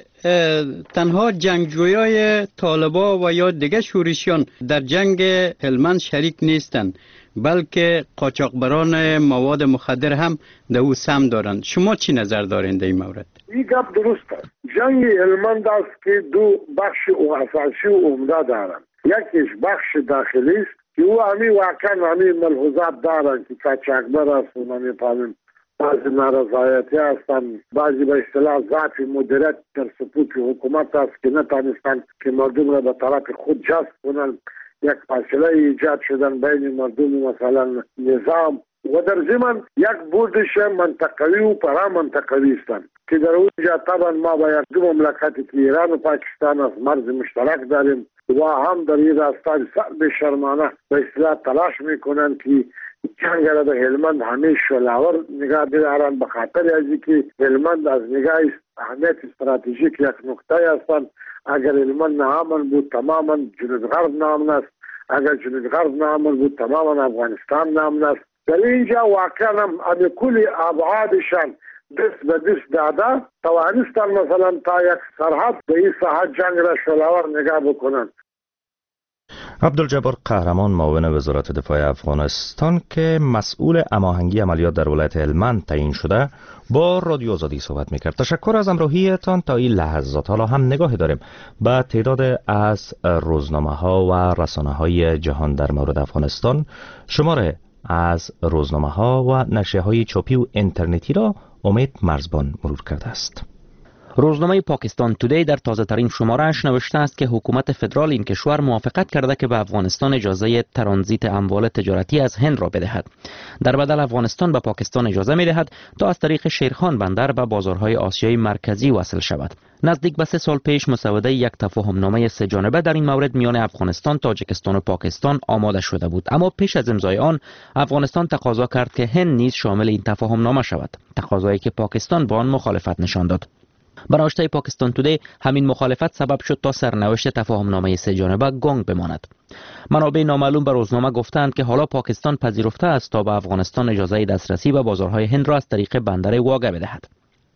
تنها جنگجویای طالبا و یا دیگه شورشیان در جنگ هلمند شریک نیستند، بلکه قاچاقبران مواد مخدر هم در او سهم دارند. شما چی نظر دارین در این مورد؟ این گپ درست است. جنگ هلمند است که دو بخش اساسی و عمده دارند. یکیش بخش داخلی است که او همی واقعا همی ملحوظات دارند که قاچاقبر است و نمی‌فهمیم بعضی نارضایتی هستند، بعضی به اصطلاح ضعف مدیریت در سپوت حکومت است که نتانستند که مردم را به طرف خود جذب کنند. یک فاصله ایجاد شدن بین مردم مثلا نظام و در ضمن یک بودش منطقوی و پرا منطقوی هستند که در اونجا طبعا ما با یک دو مملکتی که ایران و پاکستان از مرز مشترک داریم و هم در این راستا به شرمانه به اصطلاح تلاش میکنند که جنگ را به هلمند همیشه شلاور نگاه بدارند، به خاطر از اینکه هلمند از نگاه اهمیت استراتژیک یک نقطه هستند. اگر هلمند نامن بود تماما جنوب غرب نامن است، اگر جنوب غرب نامن بود تماما افغانستان نامن است. در اینجا واقعا هم از کل ابعادشان دست به دست داده توانستن مثلا تا یک سرحد به این ساحت جنگ را شلاور نگاه بکنند. عبدالجبار قهرمان معاون وزارت دفاع افغانستان که مسئول هماهنگی عملیات در ولایت هلمند تعیین شده با رادیو آزادی صحبت میکرد. تشکر از همراهیتان تا این لحظات. حالا هم نگاهی داریم به تعداد از روزنامه ها و رسانه های جهان در مورد افغانستان. شماره از روزنامه ها و نشریه های چاپی و اینترنتی را امید مرزبان مرور کرده است. روزنامه پاکستان تودی در تازه ترین شماره‌اش نوشته است که حکومت فدرال این کشور موافقت کرده که به افغانستان اجازه ترانزیت اموال تجارتی از هند را بدهد. در بدل افغانستان به پاکستان اجازه می‌دهد تا از طریق شیرخان بندر به بازارهای آسیای مرکزی وصل شود. نزدیک به سه سال پیش مسوده یک تفاهمنامه سه جانبه در این مورد میان افغانستان، تاجیکستان و پاکستان آماده شده بود، اما پیش از امضای آن افغانستان تقاضا کرد که هند نیز شامل این تفاهمنامه شود، تقاضایی که پاکستان با آن مخالفت نشان داد. به نوشته پاکستان تودی همین مخالفت سبب شد تا سرنوشت تفاهمنامه سه جانبه گنگ بماند. منابع نامعلوم به روزنامه گفتند که حالا پاکستان پذیرفته است تا به افغانستان اجازه دسترسی به بازارهای هند را از طریق بندر واگه بدهد.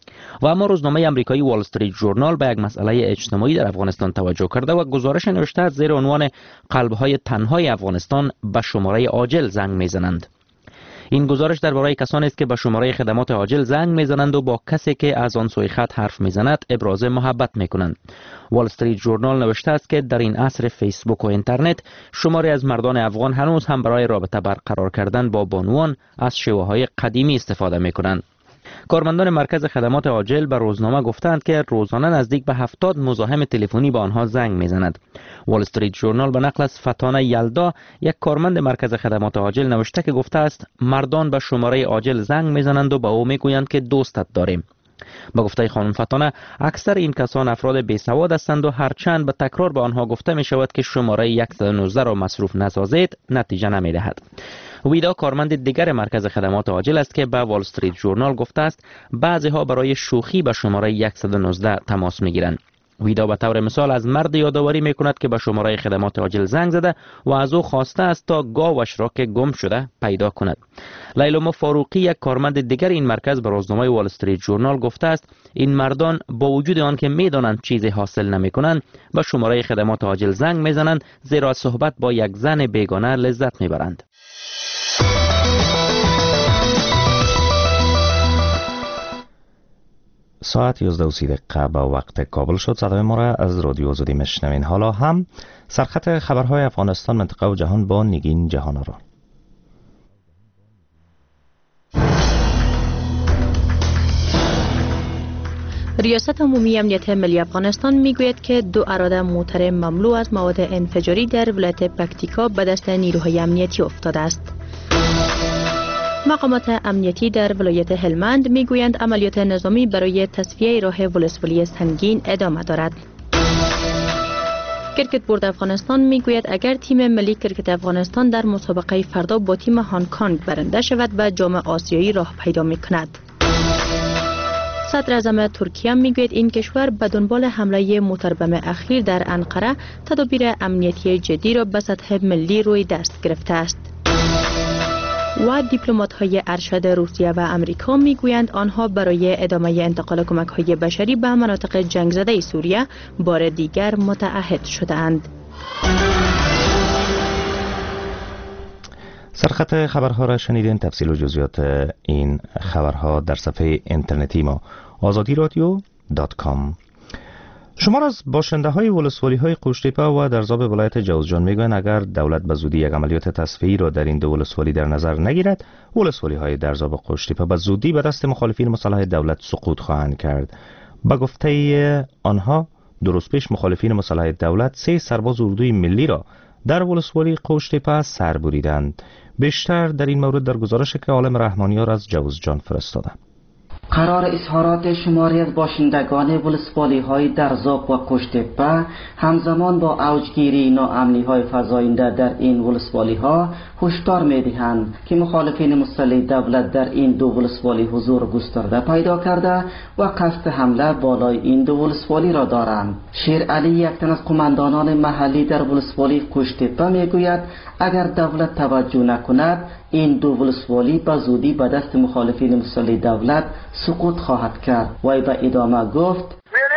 و اما روزنامه امریکایی وال استریت ژورنال به یک مسئله اجتماعی در افغانستان توجه کرده و گزارش نوشته است زیر عنوان قلب‌های تنهای افغانستان به شماره عاجل زنگ می‌زنند. این گزارش درباره کسانی است که به شماره خدمات عاجل زنگ میزنند و با کسی که از آن سوی خط حرف میزند ابراز محبت میکنند. وال استریت ژورنال نوشته است که در این عصر فیسبوک و اینترنت شماری از مردان افغان هنوز هم برای رابطه برقرار کردن با بانوان از شیوه‌های قدیمی استفاده میکنند. کارمندان مرکز خدمات عاجل به روزنامه گفتند که روزانه نزدیک به هفتاد مزاحم تلفنی به آنها زنگ میزند. وال استریت ژورنال به نقل از فتانه یلدا، یک کارمند مرکز خدمات عاجل، نوشته که گفته است مردان به شماره عاجل زنگ میزنند و به او میگویند که دوستت داریم. با گفته خانم فتانه اکثر این کسان افراد بیسواد هستند و هرچند به تکرار به آنها گفته می شود که شماره صد و نوزده را مصروف نسازید نتیجه نمی دهد. ویدا کارمند دیگر مرکز خدمات عاجل است که به وال استریت ژورنال گفته است بعضی ها برای شوخی به شماره صد و نوزده تماس می گیرند. ویدا به طور مثال از مرد یادآوری میکند که به شماره خدمات عاجل زنگ زده و از او خواسته است تا گاوش را که گم شده پیدا کند. لیلوما فاروقی، یک کارمند دیگر این مرکز، به روزنامه وال استریت ژورنال گفته است این مردان با وجود آن که میدانند چیزی حاصل نمیکنند به شماره خدمات عاجل زنگ میزنند، زیرا از صحبت با یک زن بیگانه لذت میبرند. ساعت یازده و سی دقیقه به وقت کابل شد. صدای ما را از رادیو آزادی میشنوین. حالا هم سرخط خبرهای افغانستان، منطقه و جهان با نگین جهان‌آرا. ریاست عمومی امنیت ملی افغانستان میگوید که دو اراده موتر مملو از مواد انفجاری در ولایت پکتیکا به دست نیروهای امنیتی افتاده است. مقامات امنیتی در ولایت هلمند میگویند عملیات نظامی برای تصفیه راه ولسوالی سنگین ادامه دارد. کرکت بورد افغانستان میگوید اگر تیم ملی کرکت افغانستان در مسابقه فردا با تیم هنگ کنگ برنده شود و جام آسیایی راه پیدا میکند. صدر اعظم ترکیه میگوید این کشور به دنبال حمله موتربم اخیر در انقره تدابیر امنیتی جدی را به سطح ملی روی دست گرفته است. و دیپلمات‌های ارشد روسیه و امریکا میگویند آنها برای ادامه انتقال کمک‌های بشری به مناطق جنگ زده سوریه بار دیگر متعهد شده‌اند. سرخط خبرها را شنیدین. تفصیل و جزئیات این خبرها در صفحه اینترنتی ما آزادی رادیو دات کام. شمار از باشنده های ولسوالی های قوشتیپه و درزاب ولایت جوزجان میگویند اگر دولت به زودی یک عملیات تصفیه‌ای را در این دو ولسوالی در نظر نگیرد، ولسوالی های درزاب قوشتیپه به زودی به دست مخالفین مسلح دولت سقوط خواهند کرد. به گفته آنها دو روز پیش مخالفین مسلح دولت سه سرباز اردوی ملی را در ولسوالی قوشتیپه سر بریدند. بیشتر در این مورد در گزارشی که عالم رحمانیار از جوزجان فرستاده. قرار اظهارات شماری از باشندگان ولسوالی های درزاب و قوشتیپه همزمان با اوجگیری ناامنی های فزاینده در این ولسوالی ها هشدار می‌دهند که مخالفین مسلح دولت در این دو ولسوالی حضور گسترده پیدا کرده و قصد حمله بالای این دو ولسوالی را دارند. شیر علی، یک تن از قماندانان محلی در ولسوالی قوشتیپه میگوید اگر دولت توجه نکند این دو ولسوالی به زودی به دست مخالفین مسلح دولت سقوط خواهد کرد. وی به ادامه گفت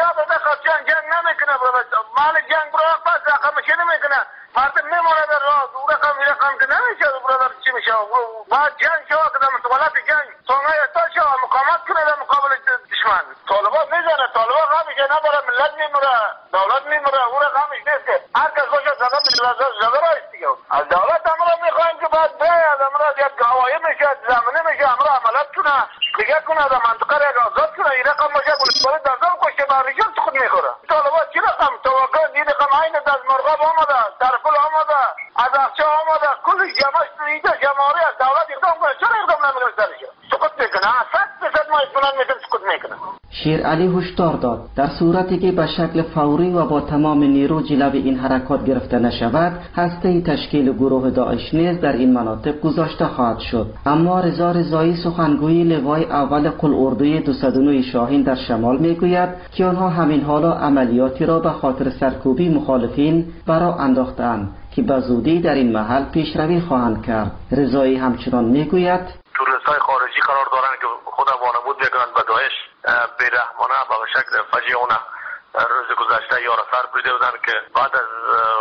جنگ جنگ نمیکنه برادر، مال جنگ برای پس رقم چه نمیکنه، مردم میمونه در راه، او رقم این رقم که نمیشه برادر. چی میشه؟ بعد جنگ شو که در مطولت جنگ سونگای استا شو مقاومت کنه در مقابل دشمن. طالبان میزنه، طالبان غمشه نداره، ملت میمونه، دولت میمونه، او غمش نیست که هر کس باشه زدن زده رایست دیگه. از دولت امرا میخوایم که بعد بیاد امرا یک گواهی میشه، زمینه میشه، امرا عملت کنه، دیگه کنه در منطقه را آزاد کنه. این رقم باشه ولسوالی درزاب کشته بارشان خود میخوره. طالبان چی رقم توقع این رقم عین از مرغاب آمده، درپل آمده، از اخچه آمده، کلش جمعش تو اینجا جمعاری از دولت اقدام کنه. چرا اقدام نمیکنه سرش؟ سقوط میکنه. صد درصد ما اطمینان میکنه سقوط میکنه. شیر علی هشدار داد در صورتی که به شکل فوری و با تمام نیرو جلوی این حرکات گرفته نشود، هسته تشکیل گروه داعش نیز در این مناطق گذاشته خواهد شد. اما رضا رضایی، سخنگوی لوای اول قل اردوی دویست و نه شاهین در شمال میگوید که آنها همین حالا عملیاتی را به خاطر سرکوبی مخالفین برا انداختند که به زودی در این محل پیشروی خواهند کرد. رضایی همچنان میگوید تروریست‌های خارجی قرار دارند که خود وانمود میکنند به داعش بیرحمانه به شکل فجیعانه روز گذشته یار سر بریده بودند که بعد از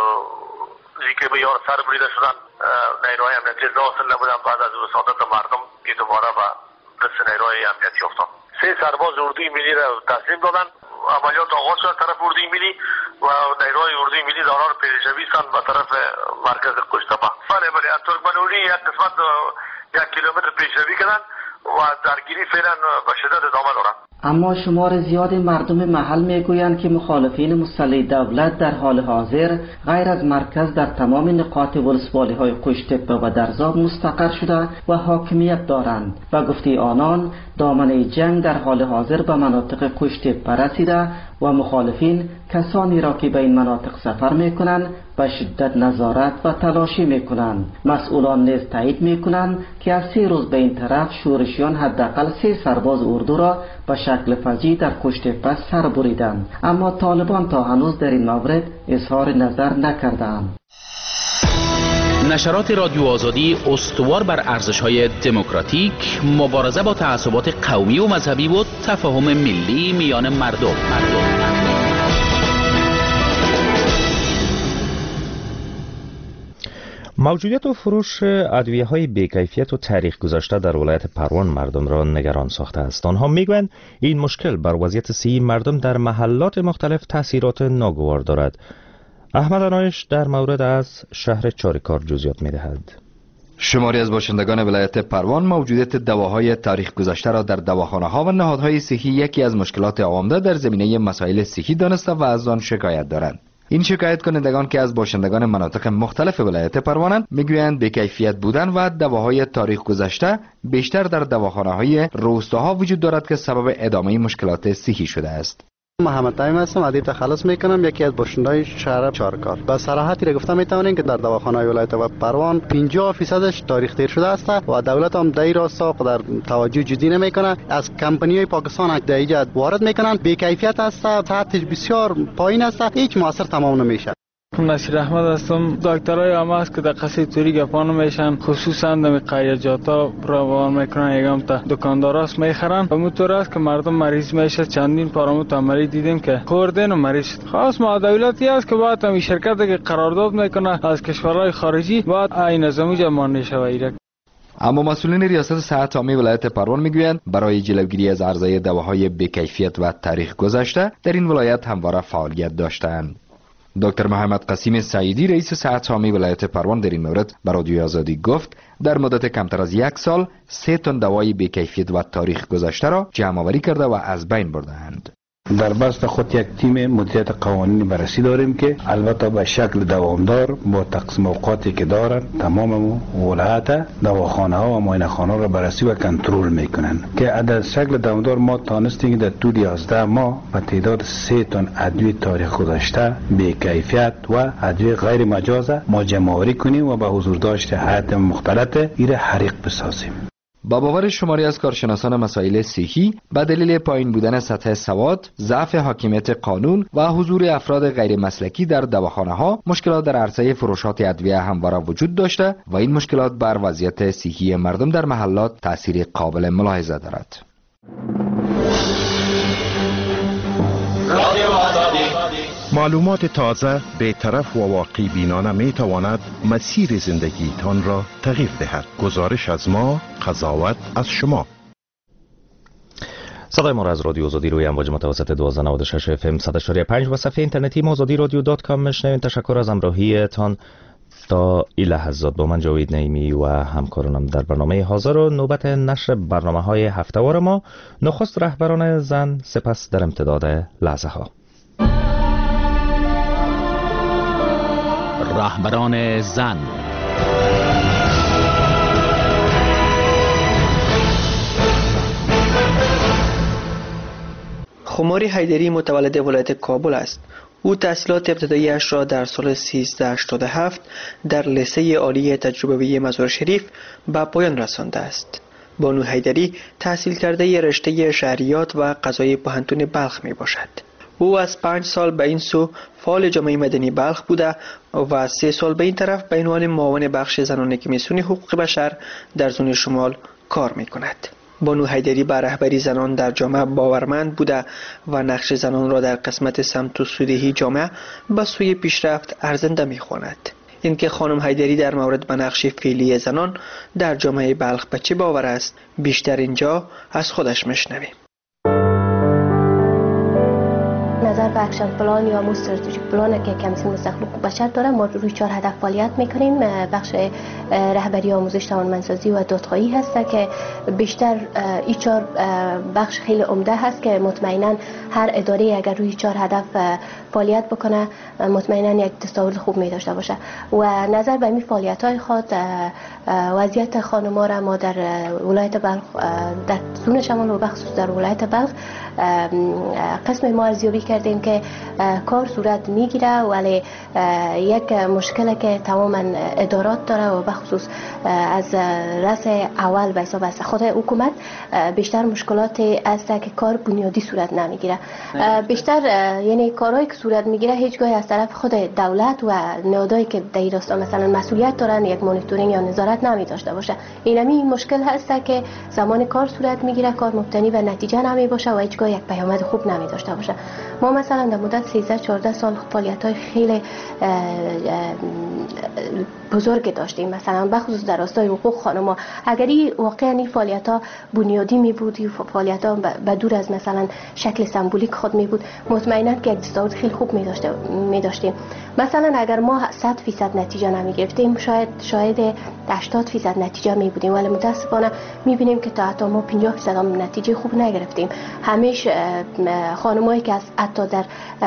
اینکه به یار سر بریده شدن نیروهای امنیتی حاصل نبودن، بعد از وساطت مردم که دوباره به دست نیروهای امنیتی افتاد. سه سرباز اردوی ملی را تسلیم دادن. عملیات آغاز شد طرف اردوی ملی و نیروهای اردوی ملی داران پیشروی سن به طرف مرکز قوشتیپه. بله بله از ترکمنوری یک قسمت یک کیلومتر پیشروی کردن و درگیری فعلا به شدت ادامه دارند. اما شمار زیاد مردم محل میگویند که مخالفین مسلح دولت در حال حاضر غیر از مرکز در تمام نقاط ولسوالی های قوشتیپه و درزاب مستقر شده و حاکمیت دارند و گفته آنان دامنه جنگ در حال حاضر به مناطق قوشتیپه رسیده و مخالفین کسانی را که به این مناطق سفر میکنند به شدت نظارت و تلاشی میکنند. مسئولان نیز تایید میکنند که از سه روز به این طرف شورشیان حداقل سه سرباز اردو را به شکل فجیع در کشته پس سر بریدند، اما طالبان تا هنوز در این مورد اظهار نظر نکردند. نشرات رادیو آزادی استوار بر ارزش‌های دموکراتیک، مبارزه با تعصبات قومی و مذهبی و تفاهم ملی میان مردم. مردم. موجودیت و فروش ادویه‌های بی‌کیفیت و تاریخ گذشته در ولایت پروان مردم را نگران ساخته است. آنها میگویند این مشکل بر وضعیت صحی مردم در محلات مختلف تاثیرات ناگوار دارد. احمد انایش در مورد از شهر چاریکار جزئیات می‌دهد. شماری از باشندگان ولایت پروان موجودیت دواهای تاریخ گذشته را در دواخانه‌ها و نهادهای صحی یکی از مشکلات عمده در زمینه مسائل صحی دانسته و از آن شکایت دارند. این شکایت کنندگان که از باشندگان مناطق مختلف ولایت پروانند میگویند بی‌کیفیت بودن و دواهای تاریخ گذشته بیشتر در دواخانه‌های روستاها وجود دارد که سبب ادامه مشکلات صحی شده است. محمد تایم هستم، عدی تخلص میکنم، یکی از باشندگان شهر چارکار. با صراحتی را گفته میتوانیم که در دواخانه ولایت و پروان پنجاه درصدش تاریخ دیر شده است و دولت هم در راستا در توجه جدی نمیکنه. از کمپانی‌های پاکستان در اینجا وارد میکنن، بی کیفیت است، سطحش بسیار پایین است، هیچ موثر تمام نمیشه. نصیر احمد هستم. دکترای هم هست که در قصه توری گپان میشن، خصوصا در قریجاتا روان میکنن، یکم تا دکانداراست میخرن و موتور است که مردم مریض میشه. چندین پاراموت عملی دیدیم که خوردن و مریض شد. خاص ما دولتی است که باید هم شرکت که قرارداد میکنه از کشورهای خارجی باید این نظامی جمع شوه. اما مسئولین ریاست صحت عامه ولایت پروان میگویند برای جلوگیری از عرضه دواهای بی‌کیفیت و تاریخ گذشته در این ولایت همواره فعالیت داشتند. دکتر محمد قاسم سعیدی رئیس صحت عامه ولایت پروان در این مورد به رادیو آزادی گفت در مدت کمتر از یک سال سه تن دوای بی‌کیفیت و تاریخ گذشته را جمع آوری کرده و از بین برده‌اند. در بست خود یک تیم مدیریت قوانینی بررسی داریم که البته به شکل دوامدار با تقسیم اوقاتی که دارند تمام ولایت دواخانه ها و معاینه خانه را بررسی و کنترل میکنند که در شکل دوامدار ما تانستیم در طول یازده ماه به تعداد سه تن ادویه تاریخ گذشته بی کیفیت و ادویه غیر مجازه ما جمع آوری کنیم و به حضور داشت هیئت مختلط ایره حریق بسازیم. با باور شماری از کارشناسان مسائل صحی به دلیل پایین بودن سطح سواد، ضعف حاکمیت قانون و حضور افراد غیر مسلکی در دواخانه‌ها مشکلات در عرصه فروشات ادویه همواره وجود داشته و این مشکلات بر وضعیت صحی مردم در محلات تأثیر قابل ملاحظه دارد. معلومات تازه، بی‌طرف و واقعی بینانه می تواند مسیر زندگی تان را تغییر دهد. گزارش از ما، قضاوت از شما. صدای ما را از رادیو آزادی روی امواج متوسط دوازده نود و شش اف ام صد و پنج و صفحه اینترنتی ما آزادی رادیو دات کام میشنوید. تشکر از همراهیتان تا این لحظات. با من جاوید نعیمی و همکارانم در برنامه حاضر و نوبت نشر برنامه های هفته‌وار ما. نخست رهبران زن، سپس در امتداد لحظه ها. رهبران زن. خماری حیدری متولد ولایت کابل است. او تحصیلات ابتدایی‌اش را در سال سیزده هشتاد و هفت در لیسه عالی تجربوی مزار شریف به پایان رسانده است. بانو حیدری تحصیل کرده رشته شهریات و قضای پوهنتون بلخ می باشد. او از پنج سال به این سو فعال جامعه مدنی بلخ بوده و سه سال به این طرف به عنوان معاون بخش زنان کمیسیون حقوق بشر در زون شمال کار می کند. بانو حیدری به رهبری زنان در جامعه باورمند بوده و نقش زنان را در قسمت سمت و سودهی جامعه به سوی پیشرفت ارزنده می خواند. اینکه خانم حیدری در مورد به نقش فعلی زنان در جامعه بلخ به چه باور است، بیشتر اینجا از خودش میشنویم. نظر به اکشن پلان یا مو استراتژیک پلان که کمیسیون مستقل حقوق بشر داره، ما روی چهار هدف فعالیت میکنیم. بخش رهبری آموزش توانمندسازی و دادخواهی هست که بیشتر این چهار بخش خیلی عمده هست که مطمئنا هر اداره اگر روی چهار هدف فعالیت بکنه مطمئنا یک تساوی خوب می داشته باشه. و نظر به این فعالیت های خود وضعیت خانم‌ها را ما در ولایت بلخ در زون شمال و بخصوص در ولایت بلخ قسم ما ارزیابی کرده گفتیم که کار صورت میگیره، ولی یک مشکل که تماما ادارات داره و بخصوص از رأس اول به حساب از خود حکومت بیشتر مشکلات است که کار بنیادی صورت نمیگیره. بیشتر یعنی کارهایی که صورت میگیره هیچگاه از طرف خود دولت و نهادهایی که در این راستا مثلا مسئولیت دارن یک مانیتورینگ یا نظارت نمی داشته باشه. اینمی مشکل هست که زمان کار صورت میگیره، کار مبتنی به نتیجه نمی باشه و هیچگاه یک پیامد خوب نمی داشته باشه. ما مثلا در مدت سیزده چهارده سال فعالیت‌های خیلی بزرگ داشتیم، مثلا بخصوص در راستای حقوق خانم‌ها. اگر این واقعا این فعالیت‌ها بنیادی می بود، این فعالیت‌ها به دور از مثلا شکل سمبولیک خود می بود، مطمئنا که یک تساوت خیلی خوب می داشته می داشتیم. مثلا اگر ما صد درصد نتیجه نمی گرفتیم، شاید شاید هشتاد درصد نتیجه می بودیم، ولی متاسفانه می بینیم که تا حتی ما پنجاه درصد هم نتیجه خوب نگرفتیم. همیشه خانمایی که از حتی در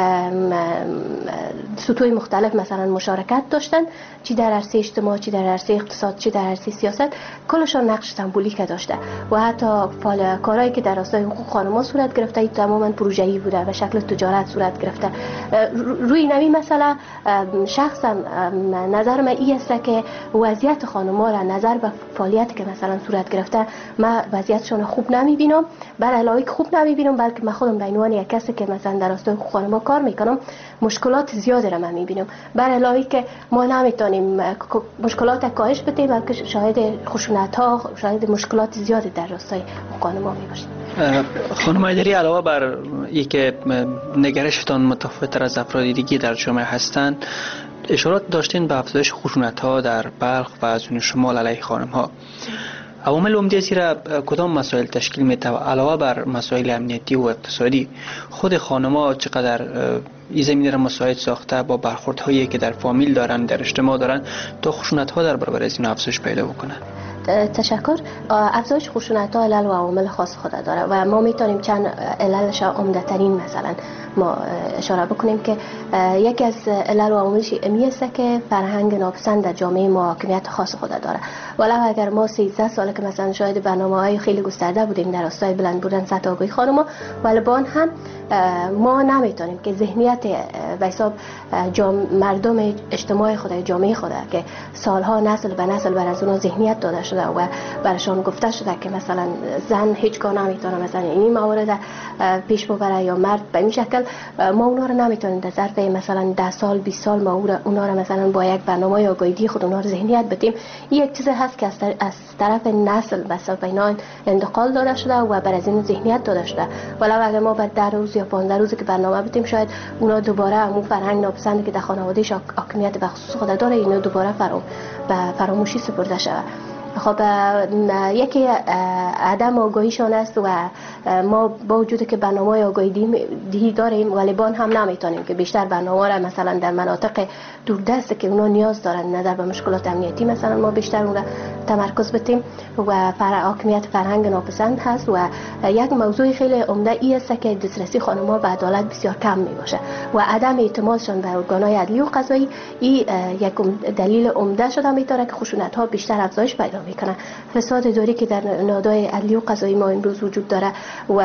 سطوح مختلف مثلا مشارکت داشتن، چی در عرصه اجتماع، چی در عرصه اقتصاد، چی در عرصه سیاست، کلشان نقش سمبولیک داشته و حتی کارهایی که در راستای حقوق خانم‌ها صورت گرفته ای تماما پروژه‌ای بوده و شکل تجارت صورت گرفته. روی نوی مثلا شخصا نظر من این است که وضعیت خانم‌ها را نظر به فعالیتی که مثلا صورت گرفته ما وضعیتشون خوب نمی‌بینم، بر علاوه خوب نمی‌بینم بلکه من خودم به عنوان یک کسی که مثلا در راستای حقوق خانم‌ها کار می‌کنم مشکلات زیادی را من می‌بینم، بر علاوه که ما نمی‌تونیم مشکلات کاهش بدیم بلکه شاهد خشونت‌ها، شاهد مشکلات زیادی در راستای حقوق خانم‌ها می‌باشیم. خانم حیدری، علاوه بر اینکه نگرشتان متفاوت‌تر از افراد دیگه در جامعه هستند، اشارات داشتین به افزایش خشونت‌ها در بلخ و از شمال علیه خانم‌ها. عوامل عمده زیرا کدام مسائل تشکیل می‌تواند؟ علاوه بر مسائل امنیتی و اقتصادی، خود خانم‌ها چقدر این زمینه را مساعد ساخته با برخوردهایی که در فامیل دارن، در اجتماع دارن، تا خشونت‌ها در برابر از این افزایش پیدا بکنه؟ تشکر. افزایش خشونت‌ها علل و عوامل خاص خود داره و ما میتونیم چند عللش عمده ترین مثلا ما اشاره بکنیم که یکی از علل و عواملش این است که فرهنگ ناپسند در جامعه ما حاکمیت خاص خود داره. ولو اگر ما سیزده ساله که مثلا شاهد برنامه‌های خیلی گسترده بودیم در راستای بلند بردن سطح آگاهی خانم‌ها، ولی با آن هم ما نمیتونیم که ذهنیت به حساب مردم اجتماع خود، جامعه خود که سالها نسل به نسل بر از اونها ذهنیت داده شده و برشان گفته شده که مثلا زن هیچگاه نمیتونه مثلا این موارد پیش ببره یا مرد به این شکل، ما اونا رو نمیتونیم در ظرف مثلا ده سال بیست سال ما اونا رو مثلا با یک برنامه آگاهی خود اونا رو ذهنیت بدیم. این یک چیز هست که از طرف نسل به حساب اینا انتقال داده شده و بر از این ذهنیت داده شده. ولو اگر ما بر ده روز یا پانزده روزی که برنامه بدیم، شاید اونا دوباره همون فرهنگ ناپسندی که در خانواده‌اش حاکمیت به خصوص خود داره اینو دوباره فرام به فراموشی سپرده شود. خب یکی عدم آگاهیشان است و ما با وجود که برنامه آگاهی داریم ولی با هم نمیتونیم که بیشتر برنامه را مثلا در مناطق دوردست که اونا نیاز دارن نظر به مشکلات امنیتی مثلا ما بیشتر اون را تمرکز بدیم و فر حاکمیت فرهنگ ناپسند هست و یک موضوع خیلی عمده ای است که دسترسی خانم‌ها به عدالت بسیار کم می باشه و عدم اعتمادشان به ارگان‌های عدلی و قضایی این یک دلیل عمده شده میتونه که خشونت‌ها بیشتر افزایش پیدا میکنه. فساد اداری که در نهادهای عدلی و قضایی ما امروز وجود داره و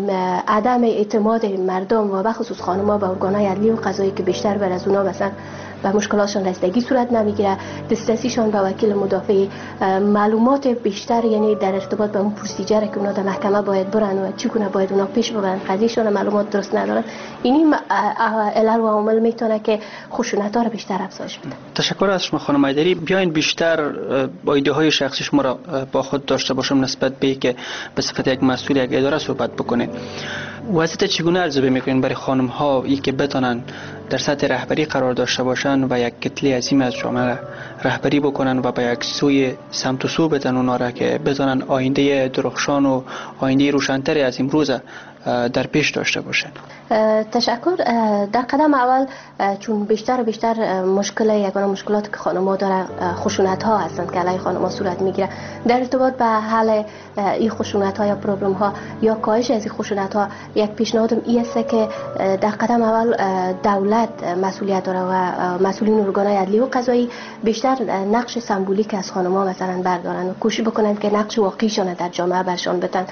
عدم اعتماد مردم و به خصوص خانم‌ها به ارگان‌های عدلی و قضایی که بیشتر بر از اونها مثلا و مشکلاتشان رسیدگی صورت نمیگیره، دسترسیشان به وکیل مدافع، معلومات بیشتر یعنی در ارتباط به اون پروسیجر که اونا در محکمه باید برن و چگونه باید اونا پیش ببرن قضیهشون معلومات درست ندارن، اینی علل و عوامل میتونه که خشونت‌ها رو بیشتر افزایش بده. تشکر از شما خانم حیدری. بیاین بیشتر با ایده های شخصی شما را با خود داشته باشم نسبت به که به صفت یک مسئول یک اداره صحبت بکنید. وضعیت چگونه ارزیابی میکنین برای خانم ها ای که بتونن در سطح رهبری قرار داشته باشن و یک کتله عظیم از جامعه رهبری بکنن و به یک سوی سمت و سو بدن اونا را که بتونن آینده درخشان و آینده روشن‌تری از امروز در پیش داشته باشن؟ تشکر. در قدم اول چون بیشتر و بیشتر مشکل یگانه مشکلات که خانم‌ها داره خشونت ها هستند که علیه خانم‌ها صورت میگیره، در ارتباط به حل این خشونت ها یا پروبلم ها یا کاهش از این خشونت ها یک پیشنهادم این است که در قدم اول دولت مسئولیت داره و مسئولین ارگان‌های عدلی و قضایی بیشتر نقش سمبولیک از خانم‌ها مثلا بردارن و کوشش بکنن که نقش واقعیشون در جامعه برشان بدن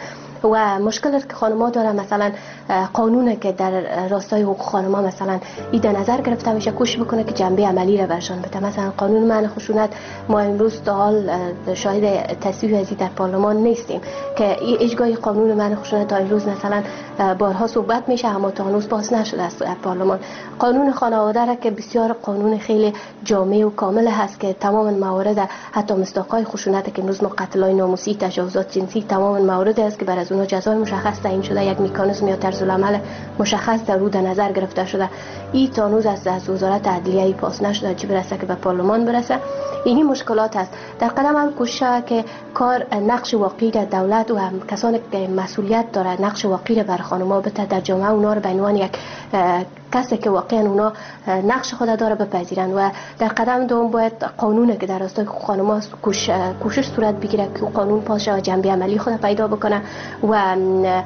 و مشکل که خانم‌ها داره مثلا قانون که در راستای حقوق خانم‌ها مثلا ایده نظر گرفته میشه کوشش بکنه که جنبه عملی را برشان بده. مثلا قانون منع خشونت ما امروز تا حال شاهد تصویب ازی در پارلمان نیستیم که اجرای قانون منع خشونت تا امروز مثلا بارها صحبت میشه اما تا هنوز پاس نشده است در پارلمان. قانون خانواده را که بسیار قانون خیلی جامع و کامل هست که تمام موارد حتی مصداقای خشونت که امروز ما قتل‌های ناموسی، تجاوزات جنسی، تمام موارد است که بر از اونها جزای مشخص تعیین شده، یک مکانیزم یا طرز العمل مشخص در رو در نظر گرفته شده. این تا هنوز از از وزارت عدلیه پاس نشده چه برسه که به پارلمان برسه. اینی مشکلات است. در قدم اول کوشش که کار نقش واقعی در دولت و هم کسانی که مسئولیت داره نقش واقعی بر خانم‌ها بده در جامعه اونا رو به عنوان یک کسی که واقعا اونا نقش خود داره بپذیرن و در قدم دوم باید قانون که در راستای خانم‌ها کوشش صورت بگیره که قانون پاشه و جنبه عملی خود پیدا بکنه. و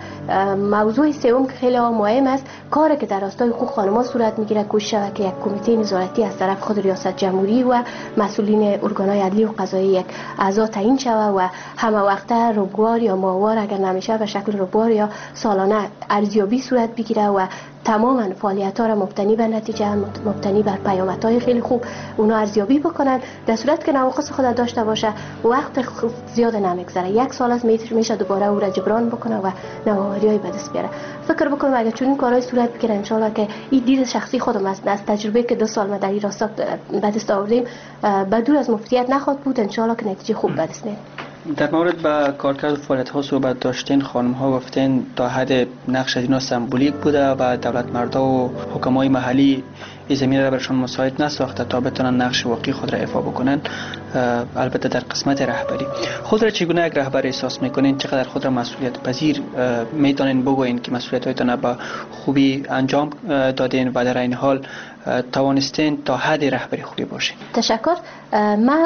موضوع سوم که خیلی مهم است کاری که در راستای حقوق خانم‌ها صورت میگیره کوشش که یک کمیته نظارتی از طرف خود ریاست جمهوری و مسئولین ارگان‌های عدلی و قضایی یک اعضا تعیین شود و همه وقته ربوار یا ماهوار اگر نمیشه به شکل ربوار یا سالانه ارزیابی صورت بگیره و تماما فعالیت‌ها را مبتنی بر نتیجه مبتنی بر پیامدهای خیلی خوب اونا ارزیابی بکنن. در صورت که نواقص خود داشته باشه وقت زیاد نمیگذره، یک سال از میتر میشه دوباره او را جبران بکنه و نوآوری‌های به دست بیاره. فکر بکنم اگر چنین کارهای صورت بگیره ان شاءالله که این دید شخصی خودم است از تجربه که دو سال ما در این راستا به دست آوردیم به دور از مفتیت نخواد بود ان شاءالله که نتیجه خوب به دست میاد. در مورد به کارکرد فعالیت ها صحبت داشتین، خانم ها گفتین تا حد نقش از اینا سمبولیک بوده و دولت مردا و حکمای محلی این زمینه را برشان مساعد نساخته تا بتونن نقش واقعی خود را ایفا بکنن. البته در قسمت رهبری خود را چگونه یک رهبر احساس میکنین؟ چقدر خود را مسئولیت پذیر میتونین بگوین که مسئولیت هایتان با خوبی انجام دادین و در این حال توانستین تا حد رهبری خوبی باشین؟ تشکر. من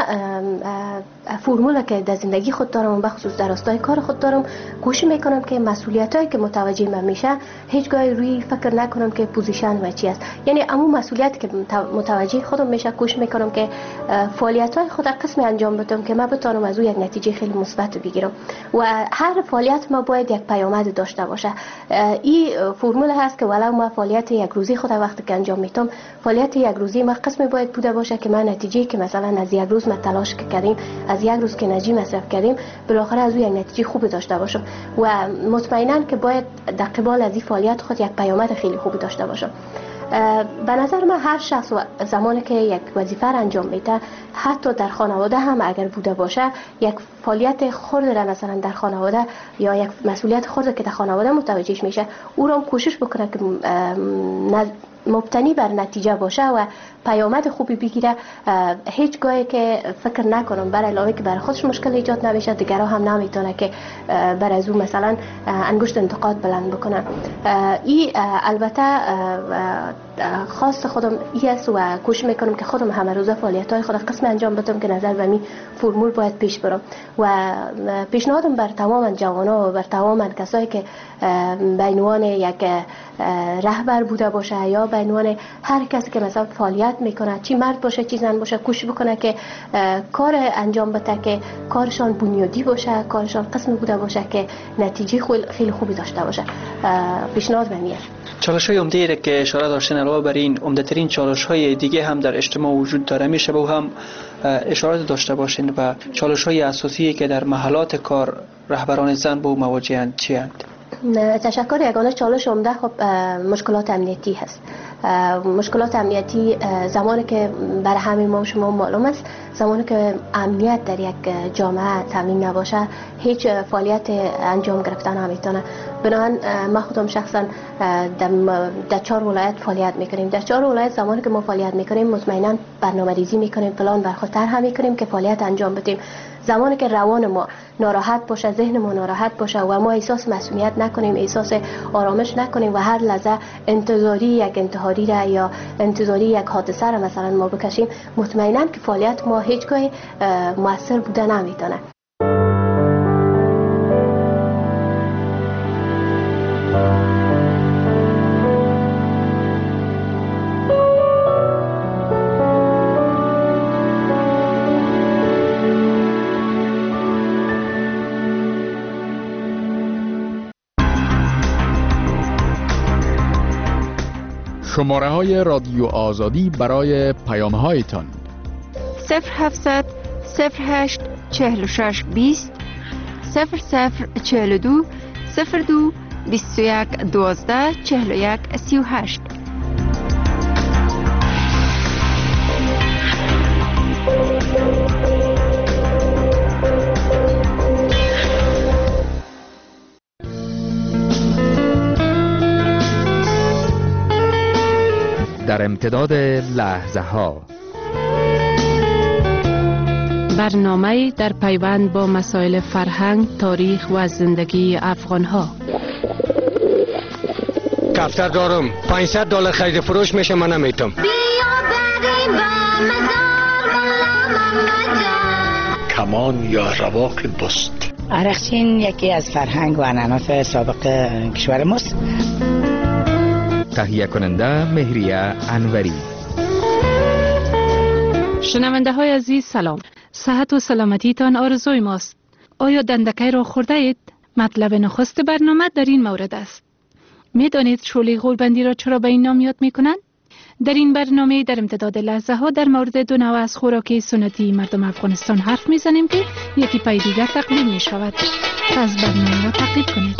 فرموله که در زندگی خود دارم و بخصوص در راستای کار خود دارم کوشش میکنم که مسئولیت هایی که متوجه من میشه هیچگاه روی فکر نکنم که پوزیشن و چی است. یعنی عموم مسئولیتی که متوجه خودم میشه کوشش میکنم که فعالیت های خود قسمی انجام بدم که من بتونم از او یک نتیجه خیلی مثبت بگیرم و هر فعالیت ما باید یک پیامد داشته باشه. این فرموله هست که ولو ما فعالیت یک روزی خود وقتی که انجام میدم فعالیت یک روزی ما قسمی باید بوده باشه که من نتیجه که مثلا از یک روز ما تلاش کردیم از یک روز که انرژی مصرف کردیم بالاخره از او یک نتیجه خوب داشته باشم و مطمئنا که باید در قبال از این فعالیت خود یک پیامد خیلی خوب داشته باشم. به نظر من هر شخص زمانی که یک وظیفه را انجام میده حتی در خانواده هم اگر بوده باشه یک فعالیت خرد را مثلا در خانواده یا یک مسئولیت خرد که در خانواده متوجهش میشه او را کوشش بکنه که مبتنی بر نتیجه باشه و پیامد خوبی بگیره. هیچ گاهی که فکر نکنم برای علاوه که برای خودش مشکل ایجاد نمیشه دیگرها هم نمیتونه که بر از اون مثلا انگشت انتقاد بلند بکنن. این البته خاص خودم ای است و کوشش میکنم که خودم همه روزه فعالیت‌های خود قسم انجام بدم که نظر به می فرمول باید پیش برم و پیشنهادم بر تمام جوانان و بر تمام کسایی که به عنوان یک رهبر بوده باشه یا به عنوان هر کسی که مثلا فعالیت میکنه چی مرد باشه چی زن باشه کوشش بکنه که کار انجام بده که کارشان بنیادی باشه، کارشان قسم بوده باشه که نتیجه خیلی خوبی داشته باشه. پیشنهاد به میاد. چالش‌های عمده که اشاره داشتین علاوه بر این عمده‌ترین چالش‌های دیگه هم در اجتماع وجود داره میشه به هم اشارات داشته باشین و چالش‌های اساسی که در محلات کار رهبران زن به مواجهند چی هستند؟ تشکر. یگانه چالش عمده خب مشکلات امنیتی هست. مشکلات امنیتی زمانی که برای همه ما شما معلوم است زمانی که امنیت در یک جامعه تامین نباشه هیچ فعالیت انجام گرفتن نمیتونه. بنابراین ما خودم شخصا در, در چهار ولایت فعالیت میکنیم. در چهار ولایت زمانی که ما فعالیت میکنیم مطمئنا برنامه‌ریزی میکنیم، پلان برخوردار هم میکنیم که فعالیت انجام بدیم. زمانی که روان ما ناراحت باشه، ذهن ما ناراحت باشه و ما احساس مسئولیت نکنیم، احساس آرامش نکنیم و هر لحظه انتظاری یک انتحاری را یا انتظاری یک حادثه را مثلا ما بکشیم مطمئنا که فعالیت ما هیچگاه مؤثر بوده نمیتونه. شماره های رادیو آزادی برای پیام هایتان: صفر هفتصد صفر هشت چهل و شش بیست صفر صفر چهل و دو صفر دو بیست و یک دوازده چهل و یک سی و هشت. در امتداد لحظه ها، برنامه در پیوند با مسائل فرهنگ، تاریخ و زندگی افغان ها. دفتر دارم پانصد دلار خرید فروش میشه، من نمیتونم. کمان یا رواق بست. عرقچین یکی از فرهنگ و عنعنات سابق کشور ماست. تهیه کننده مهریه انوری. شنونده های عزیز سلام، صحت و سلامتی تان آرزوی ماست. آیا دندکه را خورده اید؟ مطلب نخست برنامه در این مورد است. می دانید شعله غوربندی را چرا به این نام یاد می کنند؟ در این برنامه در امتداد لحظه ها در مورد دو نوع از خوراکی سنتی مردم افغانستان حرف می زنیم که یکی پای دیگر تقدیم می شود. از برنامه را تعقیب کنید.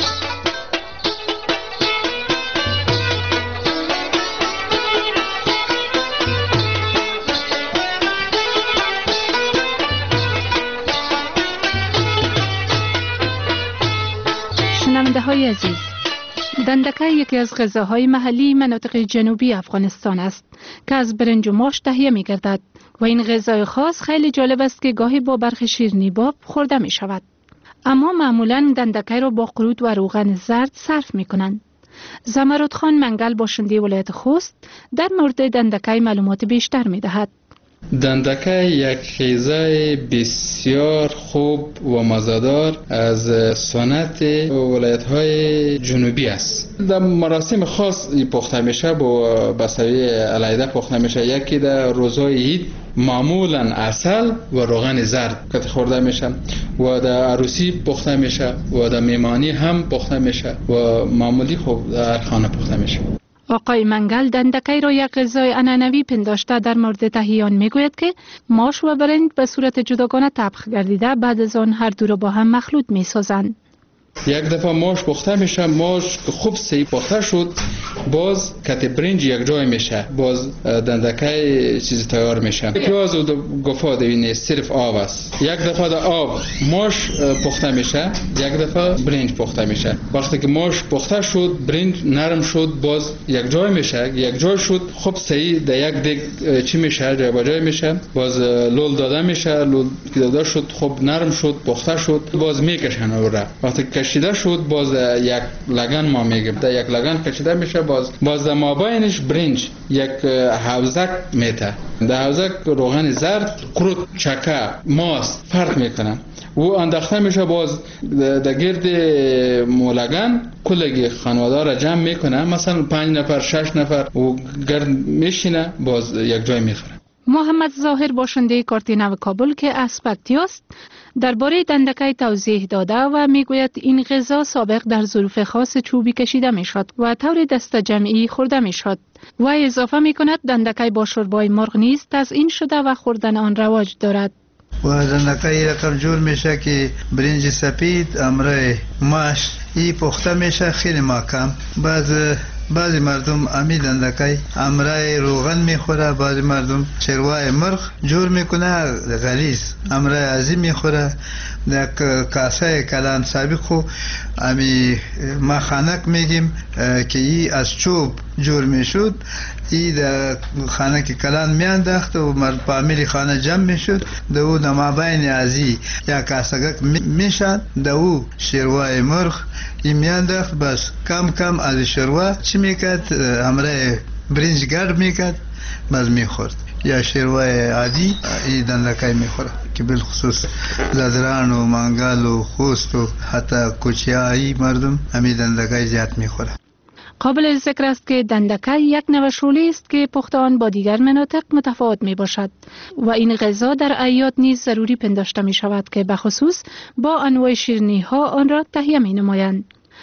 شنونده های عزیز، دندکه یکی از غذاهای محلی مناطق جنوبی افغانستان است که از برنج و ماش تهیه می گردد و این غذای خاص خیلی جالب است که گاهی با برخی شیرینی باب خورده می شود. اما معمولا دندکه را با قروت و روغن زرد صرف می کنند. زمرد خان منگل باشنده ولایت خوست در مورد دندکه معلومات بیشتر می دهد. دندکه یک غذای بسیار خوب و مزه‌دار از سنت ولایت‌های جنوبی است. در مراسم خاص پخته میشه، با بسوی علیحده پخته میشه. یکی در روزهای عید معمولا عسل و روغن زرد که خورده میشه و در عروسی پخته میشه و در میمانی هم پخته میشه و معمولی خوب در خانه پخته میشه. آقای منگل دندکه را یک غذای عنعنوی پنداشته در مورد تهیه آن میگوید که ماش و برنج به صورت جداگانه طبخ گردیده بعد از آن هر دو را با هم مخلوط میسازند. یک دفعه ماش پخته میشه، ماش که خوب صحیح پخته شد، باز کت برنج یک جای میشه، باز دندکه چیز تیار میشه. پیاز و گفا دوینه صرف آب است. یک دفعه در آب ماش پخته میشه، یک دفعه برنج پخته میشه. وقتی که ماش پخته شد، برنج نرم شد، باز یک جای میشه، یک جای شد، خوب صحیح در یک دیگ چی میشه، جای با جای میشه، باز لول داده میشه، لول داده شد، خوب نرم شد، پخته شد، باز میکشن او را. وقتی کشیده شد، باز یک لگن ما میگیم، در یک لگن کشیده میشه، باز باز در مابینش برنج یک حوزک میته، در حوزک روغن زرد، قروت، چکه، ماست فرق میکنن و انداخته میشه. باز در گرد مولگن کلگی خانواده را جمع میکنه، مثلا پنج نفر شش نفر و گرد میشینه، باز یک جای میخوره. محمد ظاهر باشنده کارت نو کابل که اسپکتی است درباره دندکه توضیح داده و میگوید این غذا سابق در ظروف خاص چوبی کشیده میشد و طور دست جمعی خورده میشد و اضافه میکند دندکه با شوربای مرغ نیز تزیین شده و خوردن آن رواج دارد. و دندکه رقم جور میشه که برنج سپید امرای ماش ای پخته میشه خیلی محکم. بعض بعضی مردم امی دندکه امرای روغن میخوره، بعضی مردم چروای مرغ جور میکنه غلیظ، امرای عظیم میخوره. در کاسه کلان سابق خو امی ما خانک میگیم که ای از چوب جور میشد، ای در خانه که کلان میانداخت و مرد پامیلی خانه جمع میشد، دو نمابین ازی یا کاسگک میشد، دو شروای مرغ ای میانداخت، بس کم کم از شروع چی میکرد همراه برنج گرد میکرد، بس میخورد. یا شروع عادی ای دندکه میخوره که بالخصوص زدران و منگل و خوست و حتی کوچیایی مردم همی دندکه زیاد میخوره. قابل ذکر است که دندکه یک نوع شوله است که پخت آن با دیگر مناطق متفاوت می باشد و این غذا در اعیاد نیز ضروری پنداشته می شود که بخصوص با انواع شیرینی ها آن را تهیه می نمایند.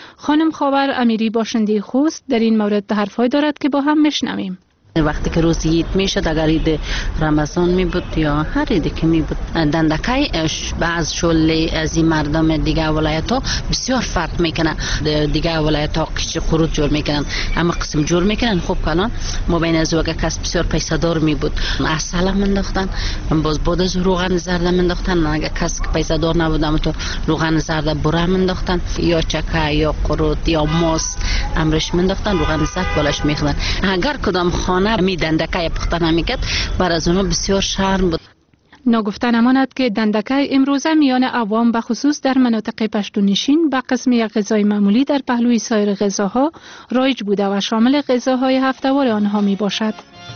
خانم خاور امیری باشنده خوست در این مورد حرفای دارد که با هم میشنویم. وقتی که روز عید میشد، اگر عید رمضان می بود یا هر عیدی که می بود، دندکای بعض شله از این مردم دیگه ولایت ها بسیار فرق میکنه. دیگه ولایت ها کش قروت جور میکنن، اما قسم جور میکنن. خب کلان ما بین از وقت کس بسیار پیسه دار می بود، اصلا منداختن، باز بود از روغن زرد منداختن. اگر کس پیسه دار نبود، اما تو روغن زرد بره منداختن، یا چکه یا قروت یا ماست امرش منداختن، روغن زرد بالاش میخدن. اگر کدام خانه می دندکای پخته نمیکرد، بر از اونها بسیار شرم بود. نگفته نماند که دندکای امروزه میان عوام به خصوص در مناطق پشتونشین به قسم یک غذای معمولی در پهلوی سایر غذاها رایج بوده و شامل غذاهای هفته‌وار آنها می باشد.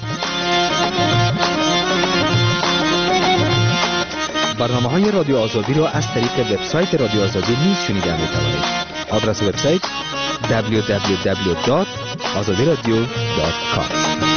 برنامه‌های رادیو آزادی را از طریق وبسایت رادیو آزادی نیز شنیده می‌توانید. آدرس وبسایت دبلیو دبلیو دبلیو دات آزادی رادیو دات کام.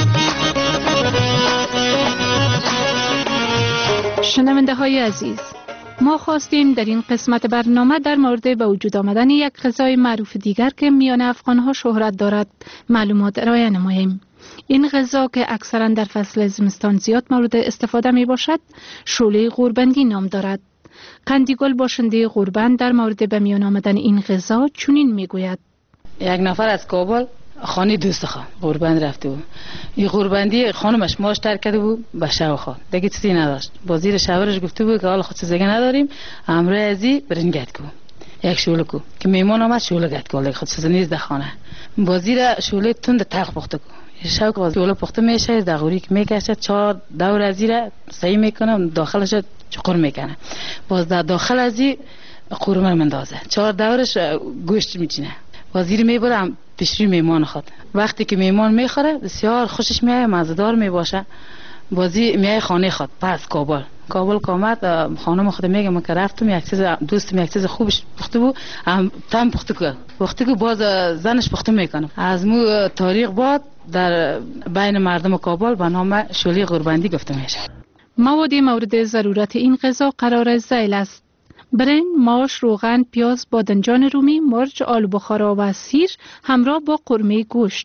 شنونده های عزیز، ما خواستیم در این قسمت برنامه در مورد به وجود آمدن یک غذای معروف دیگر که میان افغان ها شهرت دارد معلومات ارائه نماییم. این غذا که اکثرا در فصل زمستان زیاد مورد استفاده می باشد، شوله غوربندی نام دارد. قندیگل باشنده غوربند در مورد به میان آمدن این غذا چنین می گوید: یک نفر از کابل خانه دوست خان غوربند رفته بود. این غوربندی خانمش ماش ترک کرده بود به شو خان، دیگه چیزی نداشت. با زیر شورش گفته بود که حالا خود چیزی نداریم، امروز ازی برین گت کو یک شوله کو که میمون آمد شوله گت کو، خود چیزی نیست در خانه. با زیر شوله تند تلخ پخته کو، شو که شوله پخته میشه، دغوری که میکشه، چهار دور از زیر صحیح میکنه، داخلش چقور میکنه، باز در داخل ازی قورمه مندازه، چهار دورش گوشت میچینه، با زیر میبرم پیش روی میمان خود. وقتی که میمان میخوره بسیار خوشش میاد، مزه‌دار میباشه. بازی میای خانه خود. پس کابل کابل کامت خانم خود میگه من که رفتم یک چیز دوستم یک چیز خوبش پخته بود، هم تام پخته کو پخته کو باز زنش پخته میکنه. از مو تاریخ بعد در بین مردم کابل به نام شوله غوربندی گفته میشه. مواد مورد ضرورت این غذا قرار ذیل است: برنج، ماش، روغن، پیاز، بادنجان رومی، مرچ، آلو بخارا و سیر همراه با قرمه گوشت.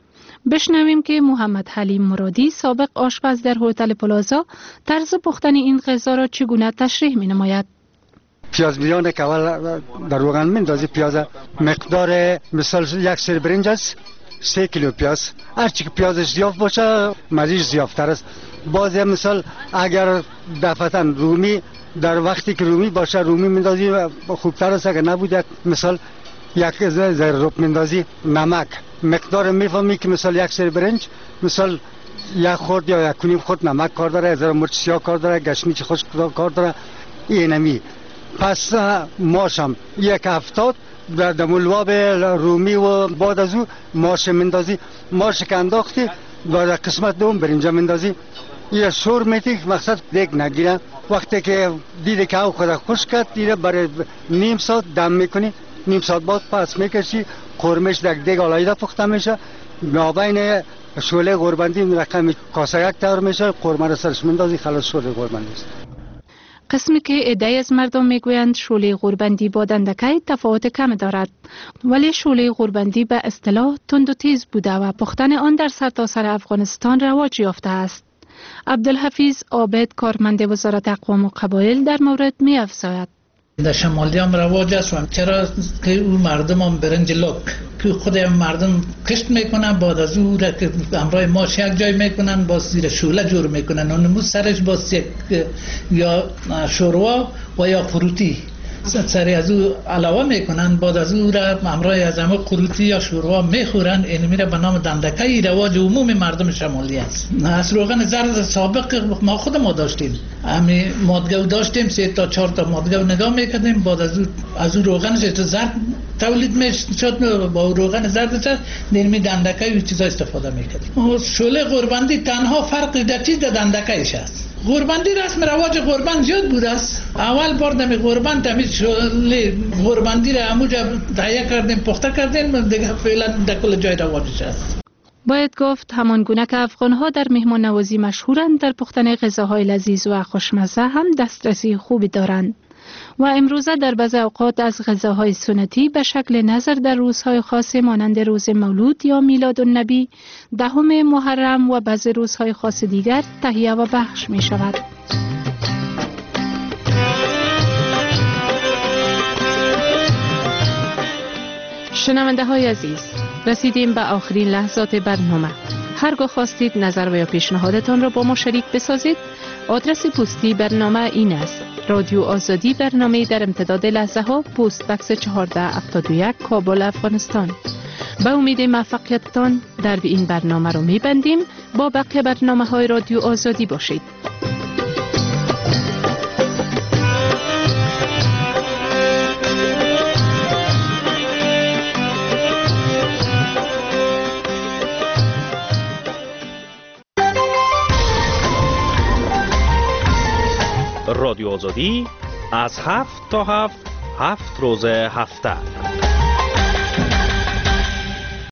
بشنویم که محمد حلیم مرادی، سابق آشپز در هتل پلازا، طرز پختن این غذا را چگونه تشریح می نماید. پیاز میانه که اول در روغن میندازی، پیاز مقدار مثال یک سر برنج است، سه کیلو پیاز. هرچی که پیازش زیاد باشه مزیج زیادتر است. باز مثال اگر دفعتا رومی در وقتی که رومی باشه رومی میندازی خوبتر است. اگر نبود مثال یک زر روب میندازی. نمک مقدار میفهمی که مثال یک سر برنج مثال یک خورد یا یک کنیم خورد نمک کار داره، زر مرچ سیاه کار داره، گشنیج خوش کار داره، اینمی. پس ماشم یک هفتاد در دمولواب رومی و بعد از او ماش میندازی. ماش که انداختی در قسمت دوم برنج میندازی. یه شور میتی مقصد دیگ نگیره. وقتی که دیده که او خود خوش کرد دیده برای نیم ساعت دم میکنی، نیم ساعت بعد پس میکشی، قرمش در دیگ آلایده پخته میشه. مابین شوله غوربندی رقم کاسه یک تور میشه، قرمه را سرش میندازی، خلاص شوله غوربندی است. قسمی که عده‌ای از مردم میگویند شوله غوربندی با دندکای تفاوت کم دارد، ولی شوله غوربندی به اصطلاح تند و تیز بوده و پختن آن در سرتاسر افغانستان رواج یافته است. عبدالحفیظ عابد، کارمند وزارت اقوام و قبایل، در مورد می افزاید: در شمالی هم رواج است. و چرا که اون مردم هم برنج لک که خود مردم کشت میکنن، بعد از او را که امرای ماش یک جای میکنن، با زیر شوله جور میکنن، اونمو سرش با یک یا شوروا و یا قروتی سری از او علاوه میکنن، بعد از او را امرای از همه قروتی یا شوروا میخورن. این میره به نام دندکای. رواج عموم مردم شمالی است. از روغن زرد سابق ما خود ما داشتیم، همین مادگو داشتیم، سه تا چهار تا مادگو نگاه میکردیم، بعد از او از او روغنش زرد تولید میشد، با روغن زرد شد نرمی دندکای و چیزا استفاده میکردیم. شوله غوربندی تنها فرق در چیز دندکایش است. غوربندی رسم رواج غوربند زیاد بوده است. اول بار دمی غوربند دمی شوله غوربندی را همونجا تهیه کردیم، پخته کردیم، دیگه فعلا در کل جای رواجش است. باید گفت همان گونه که افغان‌ها در مهمان نوازی مشهورند، در پختن غذاهای لذیذ و خوشمزه هم دسترسی خوبی دارند. و امروزه در بعض اوقات از غذاهای سنتی به شکل نظر در روزهای خاص مانند روز مولود یا میلاد النبی، دهم محرم و بعض روزهای خاص دیگر تهیه و پخش می شود. شنونده های عزیز، رسیدیم به آخرین لحظات برنامه. هرگاه خواستید نظر و یا پیشنهادتان را با ما شریک بسازید، آدرس پستی برنامه این است: رادیو آزادی، برنامه در امتداد لحظه ها، پست بکس چهارده هفتاد و یک، کابل، افغانستان. به امید موفقیتتان در این برنامه رو میبندیم. با بقیه برنامه های رادیو آزادی باشید. رادیو آزادی از هفت تا هفت هفت روز هفته